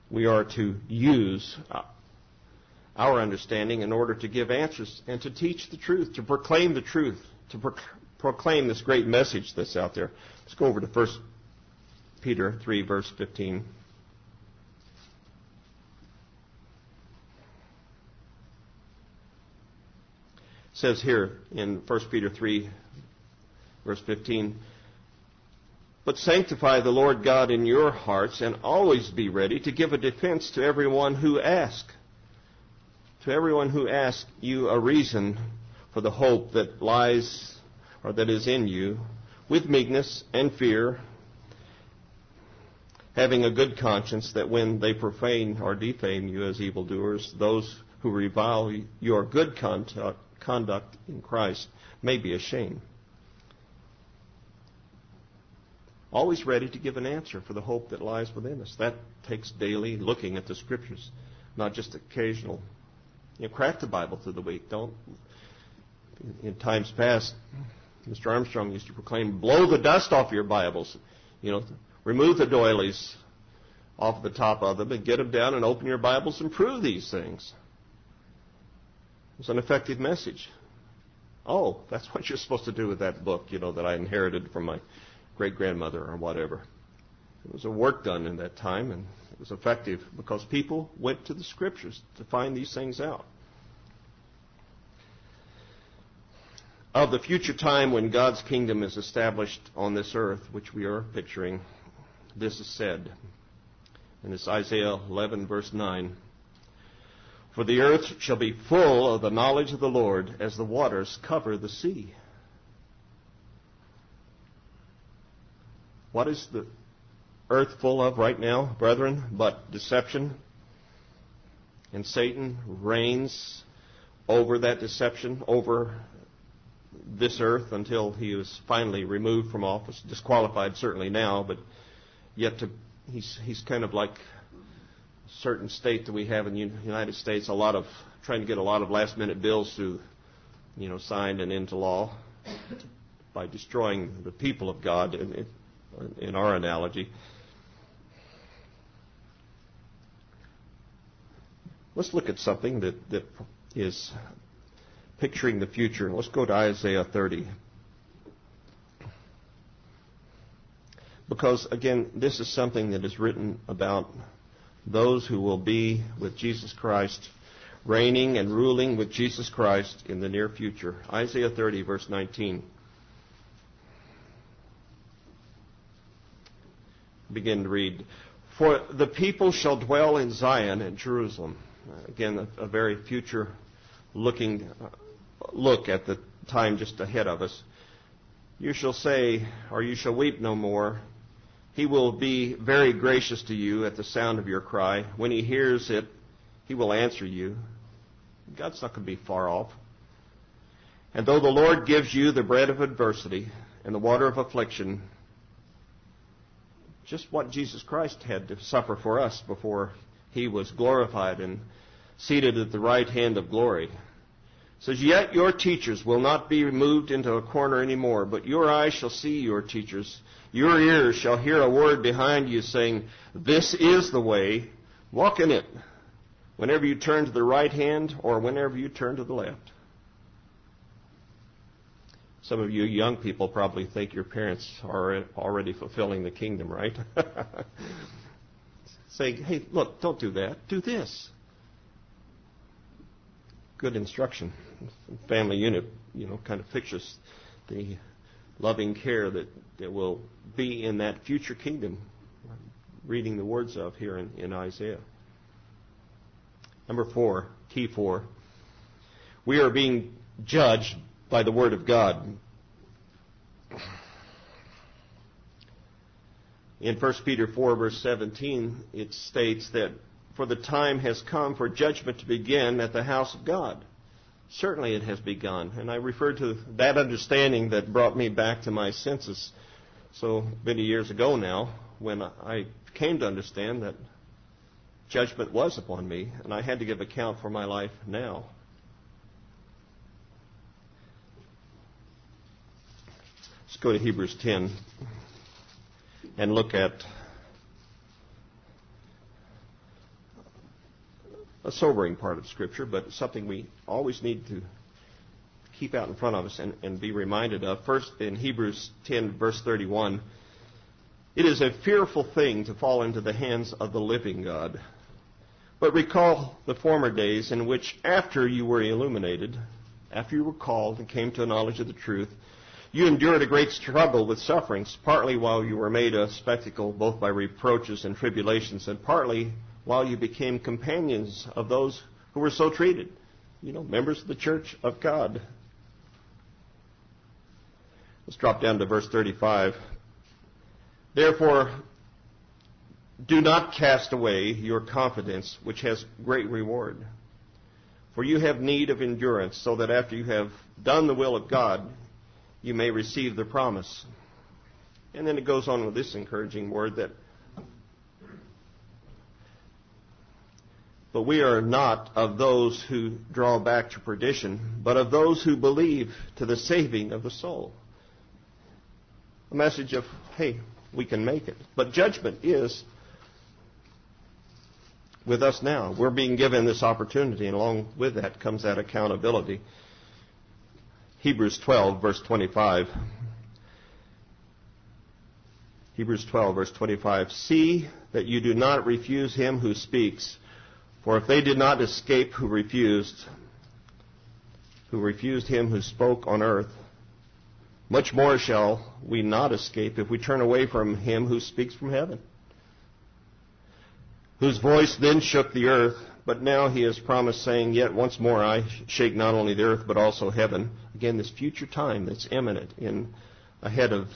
we are to use our understanding in order to give answers and to teach the truth, to proclaim the truth, to proclaim this great message that's out there. Let's go over to 1 Peter 3, verse 15. It says here in 1 Peter 3, verse 15, "But sanctify the Lord God in your hearts, and always be ready to give a defense to everyone who asks. To everyone who asks you a reason for the hope that lies or that is in you, with meekness and fear, having a good conscience, that when they profane or defame you as evildoers, those who revile your good conduct in Christ may be ashamed." Always ready to give an answer for the hope that lies within us. That takes daily looking at the Scriptures, not just occasional. Crack the Bible through the week. Don't. In times past, Mr. Armstrong used to proclaim, blow the dust off your Bibles. Remove the doilies off the top of them and get them down and open your Bibles and prove these things. It's an effective message. Oh, that's what you're supposed to do with that book, that I inherited from my great-grandmother or whatever. It was a work done in that time, and it was effective because people went to the Scriptures to find these things out. Of the future time when God's kingdom is established on this earth, which we are picturing, this is said. And it's Isaiah 11, verse 9. "For the earth shall be full of the knowledge of the Lord as the waters cover the sea." What is the earth full of right now, brethren, but deception? And Satan reigns over that deception, over this earth, until he is finally removed from office, disqualified certainly now, but yet he's kind of like a certain state that we have in the United States, trying to get a lot of last-minute bills through, signed and into law by destroying the people of God, in our analogy. Let's look at something that is picturing the future. Let's go to Isaiah 30. Because, again, this is something that is written about those who will be with Jesus Christ, reigning and ruling with Jesus Christ in the near future. Isaiah 30, verse 19. Begin to read. "For the people shall dwell in Zion and Jerusalem." Again, a very future-looking look at the time just ahead of us. "You shall say, or you shall weep no more. He will be very gracious to you at the sound of your cry. When he hears it, he will answer you." God's not going to be far off. "And though the Lord gives you the bread of adversity and the water of affliction," just what Jesus Christ had to suffer for us before he was glorified and seated at the right hand of glory. It says, "Yet your teachers will not be removed into a corner anymore, but your eyes shall see your teachers. Your ears shall hear a word behind you saying, 'This is the way, walk in it,' whenever you turn to the right hand or whenever you turn to the left." Some of you young people probably think your parents are already fulfilling the kingdom, right? Saying, "Hey, look, don't do that. Do this." Good instruction. Family unit, kind of pictures the loving care that will be in that future kingdom, reading the words of here in Isaiah. Number 4, key 4. We are being judged by the Word of God. In 1 Peter 4, verse 17, it states that, "For the time has come for judgment to begin at the house of God." Certainly it has begun. And I refer to that understanding that brought me back to my senses so many years ago now, when I came to understand that judgment was upon me, and I had to give account for my life now. Let's go to Hebrews 10 and look at a sobering part of Scripture, but something we always need to keep out in front of us and be reminded of. First, in Hebrews 10, verse 31, it is a fearful thing to fall into the hands of the living God. But recall the former days in which, after you were illuminated, after you were called and came to a knowledge of the truth, you endured a great struggle with sufferings, partly while you were made a spectacle both by reproaches and tribulations, and partly while you became companions of those who were so treated. Members of the church of God. Let's drop down to verse 35. Therefore, do not cast away your confidence, which has great reward. For you have need of endurance, so that after you have done the will of God, you may receive the promise. And then it goes on with this encouraging word that, but we are not of those who draw back to perdition, but of those who believe to the saving of the soul. A message of, hey, we can make it. But judgment is with us now. We're being given this opportunity, and along with that comes that accountability. Hebrews 12, verse 25. Hebrews 12, verse 25. See that you do not refuse him who speaks, for if they did not escape who refused him who spoke on earth, much more shall we not escape if we turn away from him who speaks from heaven, whose voice then shook the earth, but now he has promised, saying, yet once more I shake not only the earth, but also heaven. Again, this future time that's imminent ahead of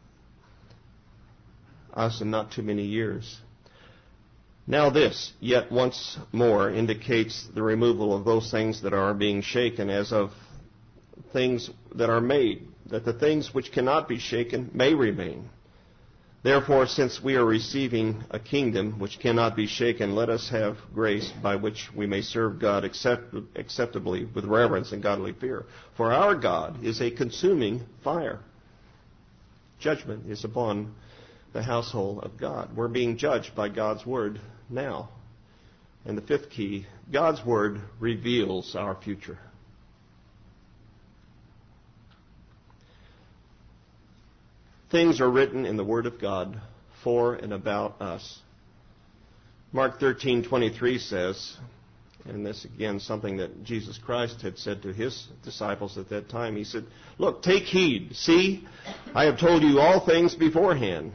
us in not too many years. Now this, yet once more, indicates the removal of those things that are being shaken as of things that are made, that the things which cannot be shaken may remain. Therefore, since we are receiving a kingdom which cannot be shaken, let us have grace by which we may serve God acceptably with reverence and godly fear. For our God is a consuming fire. Judgment is upon the household of God. We're being judged by God's word now. And the fifth key, God's word reveals our future. Things are written in the Word of God for and about us. Mark 13:23 says, and this again something that Jesus Christ had said to his disciples at that time. He said, look, take heed. See, I have told you all things beforehand.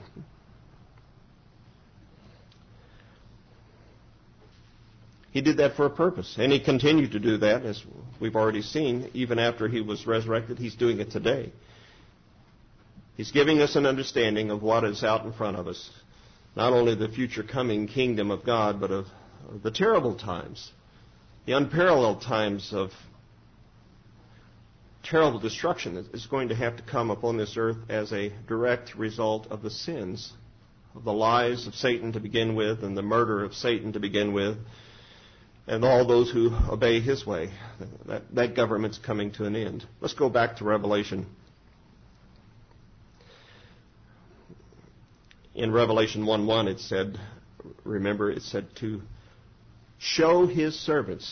He did that for a purpose, and he continued to do that, as we've already seen. Even after he was resurrected, he's doing it today. He's giving us an understanding of what is out in front of us. Not only the future coming kingdom of God, but of the terrible times, the unparalleled times of terrible destruction that is going to have to come upon this earth as a direct result of the sins, of the lies of Satan to begin with, and the murder of Satan to begin with, and all those who obey his way. That government's coming to an end. Let's go back to Revelation. In Revelation 1:1 it said, remember, it said to show his servants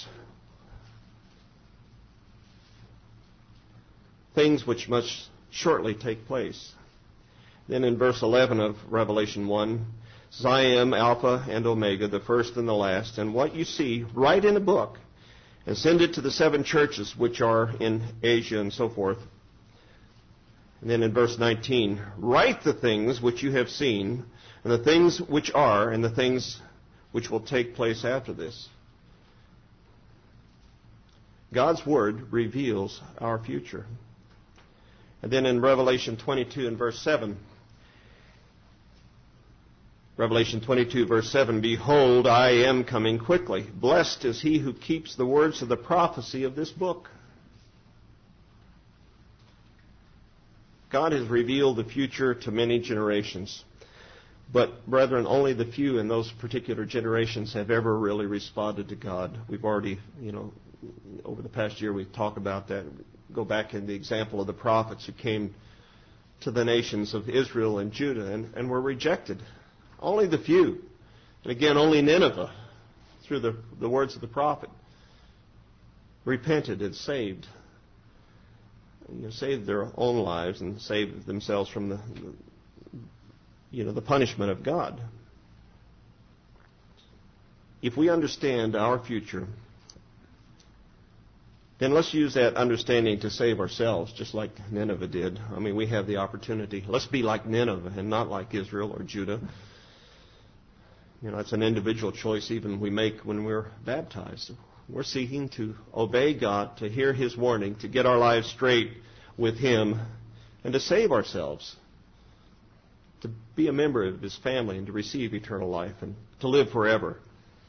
things which must shortly take place. Then in verse 11 of Revelation 1, it says, I am Alpha and Omega, the first and the last, and what you see, write in a book and send it to the 7 churches which are in Asia and so forth. And then in verse 19, write the things which you have seen, and the things which are, and the things which will take place after this. God's Word reveals our future. And then in Revelation 22 and verse 7, Revelation 22 verse 7, behold, I am coming quickly. Blessed is he who keeps the words of the prophecy of this book. God has revealed the future to many generations. But, brethren, only the few in those particular generations have ever really responded to God. We've already, over the past year we've talked about that. Go back in the example of the prophets who came to the nations of Israel and Judah and were rejected. Only the few. And again, only Nineveh, through the words of the prophet, repented and saved. Saved their own lives and saved themselves from the punishment of God. If we understand our future, then let's use that understanding to save ourselves, just like Nineveh did. I mean, we have the opportunity. Let's be like Nineveh and not like Israel or Judah. It's an individual choice even we make when we're baptized. We're seeking to obey God, to hear His warning, to get our lives straight with Him, and to save ourselves, to be a member of His family and to receive eternal life and to live forever.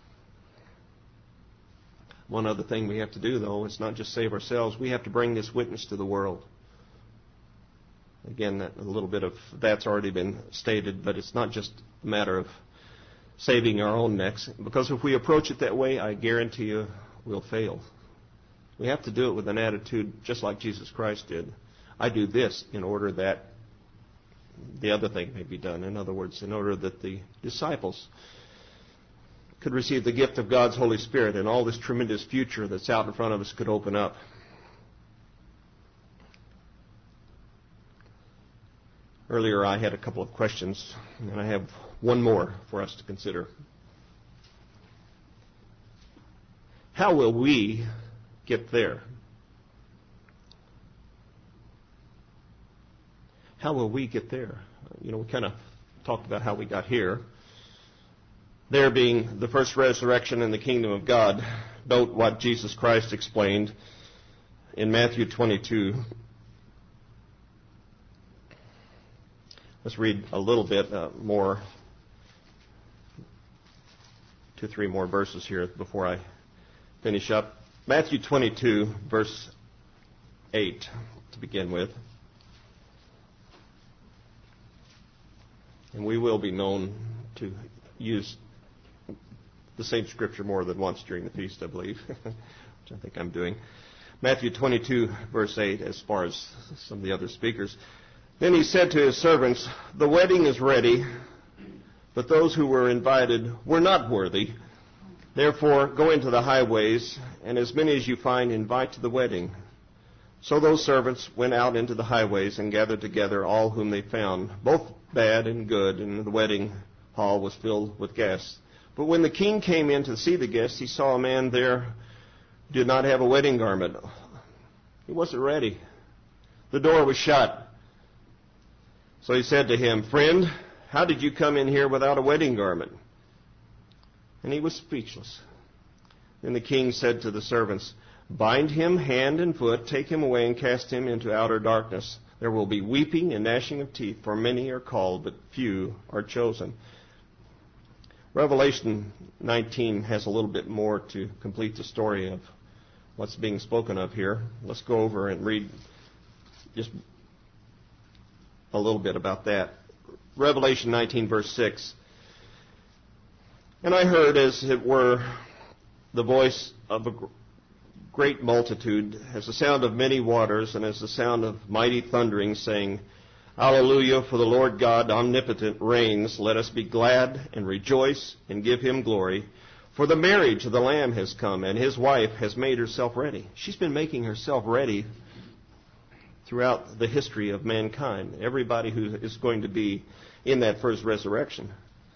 One other thing we have to do, though, is not just save ourselves. We have to bring this witness to the world. Again, a little bit of that's already been stated, but it's not just a matter of saving our own necks, because if we approach it that way, I guarantee you we'll fail. We have to do it with an attitude just like Jesus Christ did. I do this in order that the other thing may be done. In other words, in order that the disciples could receive the gift of God's Holy Spirit and all this tremendous future that's out in front of us could open up. Earlier I had a couple of questions, and I have one more for us to consider. How will we get there? How will we get there? We kind of talked about how we got here. There being the first resurrection in the kingdom of God. Note what Jesus Christ explained in Matthew 22. Let's read a little bit more, 2-3 more verses here before I finish up. Matthew 22, verse 8, to begin with. And we will be known to use the same scripture more than once during the feast, I believe, which I think I'm doing. Matthew 22, verse 8, as far as some of the other speakers. Then he said to his servants, "The wedding is ready, but those who were invited were not worthy. Therefore, go into the highways, and as many as you find, invite to the wedding." So those servants went out into the highways and gathered together all whom they found, both bad and good, and the wedding hall was filled with guests. But when the king came in to see the guests, he saw a man there who did not have a wedding garment. He wasn't ready. The door was shut. So he said to him, "Friend, how did you come in here without a wedding garment?" And he was speechless. Then the king said to the servants, "Bind him hand and foot, take him away and cast him into outer darkness. There will be weeping and gnashing of teeth, for many are called, but few are chosen." Revelation 19 has a little bit more to complete the story of what's being spoken of here. Let's go over and read just a little bit about that. Revelation 19, verse 6. "And I heard, as it were, the voice of a great multitude, as the sound of many waters, and as the sound of mighty thundering, saying, Hallelujah, for the Lord God omnipotent reigns. Let us be glad and rejoice and give Him glory. For the marriage of the Lamb has come, and His wife has made herself ready." She's been making herself ready throughout the history of mankind. Everybody who is going to be in that first resurrection.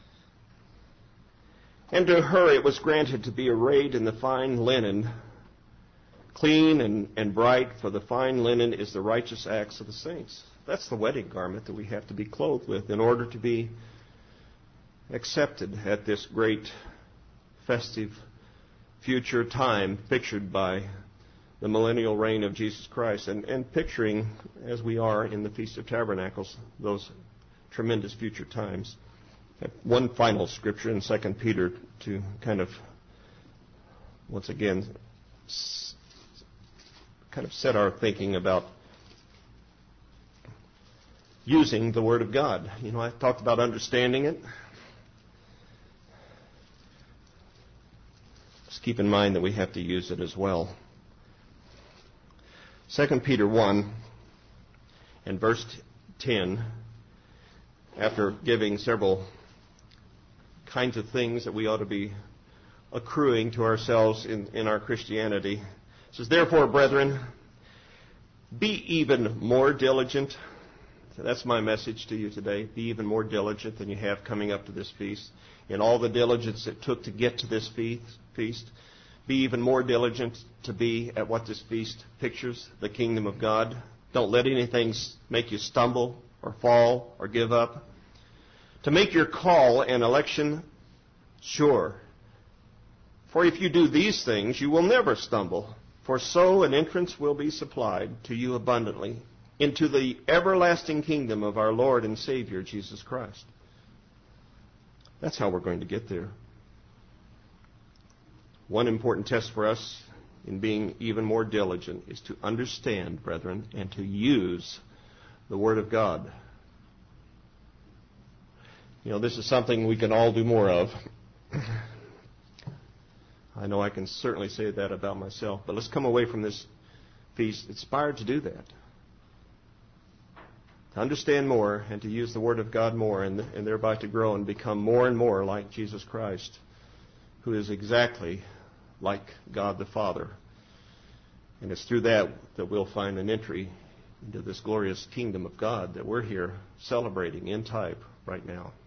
"And to her it was granted to be arrayed in the fine linen, clean and bright, for the fine linen is the righteous acts of the saints." That's the wedding garment that we have to be clothed with in order to be accepted at this great festive future time pictured by the millennial reign of Jesus Christ, and picturing, as we are in the Feast of Tabernacles, those tremendous future times. One final scripture in 2 Peter to kind of, once again, kind of set our thinking about using the Word of God. I talked about understanding it. Just keep in mind that we have to use it as well. 2 Peter 1 and verse 10, after giving several kinds of things that we ought to be accruing to ourselves in our Christianity. It says, therefore, brethren, be even more diligent. So that's my message to you today. Be even more diligent than you have coming up to this feast. In all the diligence it took to get to this feast, be even more diligent to be at what this feast pictures, the kingdom of God. Don't let anything make you stumble or fall or give up. To make your call and election sure. For if you do these things, you will never stumble. For so an entrance will be supplied to you abundantly into the everlasting kingdom of our Lord and Savior, Jesus Christ. That's how we're going to get there. One important test for us in being even more diligent is to understand, brethren, and to use the Word of God. You know, this is something we can all do more of. I know I can certainly say that about myself, but let's come away from this feast inspired to do that. To understand more and to use the Word of God more and thereby to grow and become more and more like Jesus Christ, who is exactly like God the Father. And it's through that we'll find an entry into this glorious kingdom of God that we're here celebrating in type right now.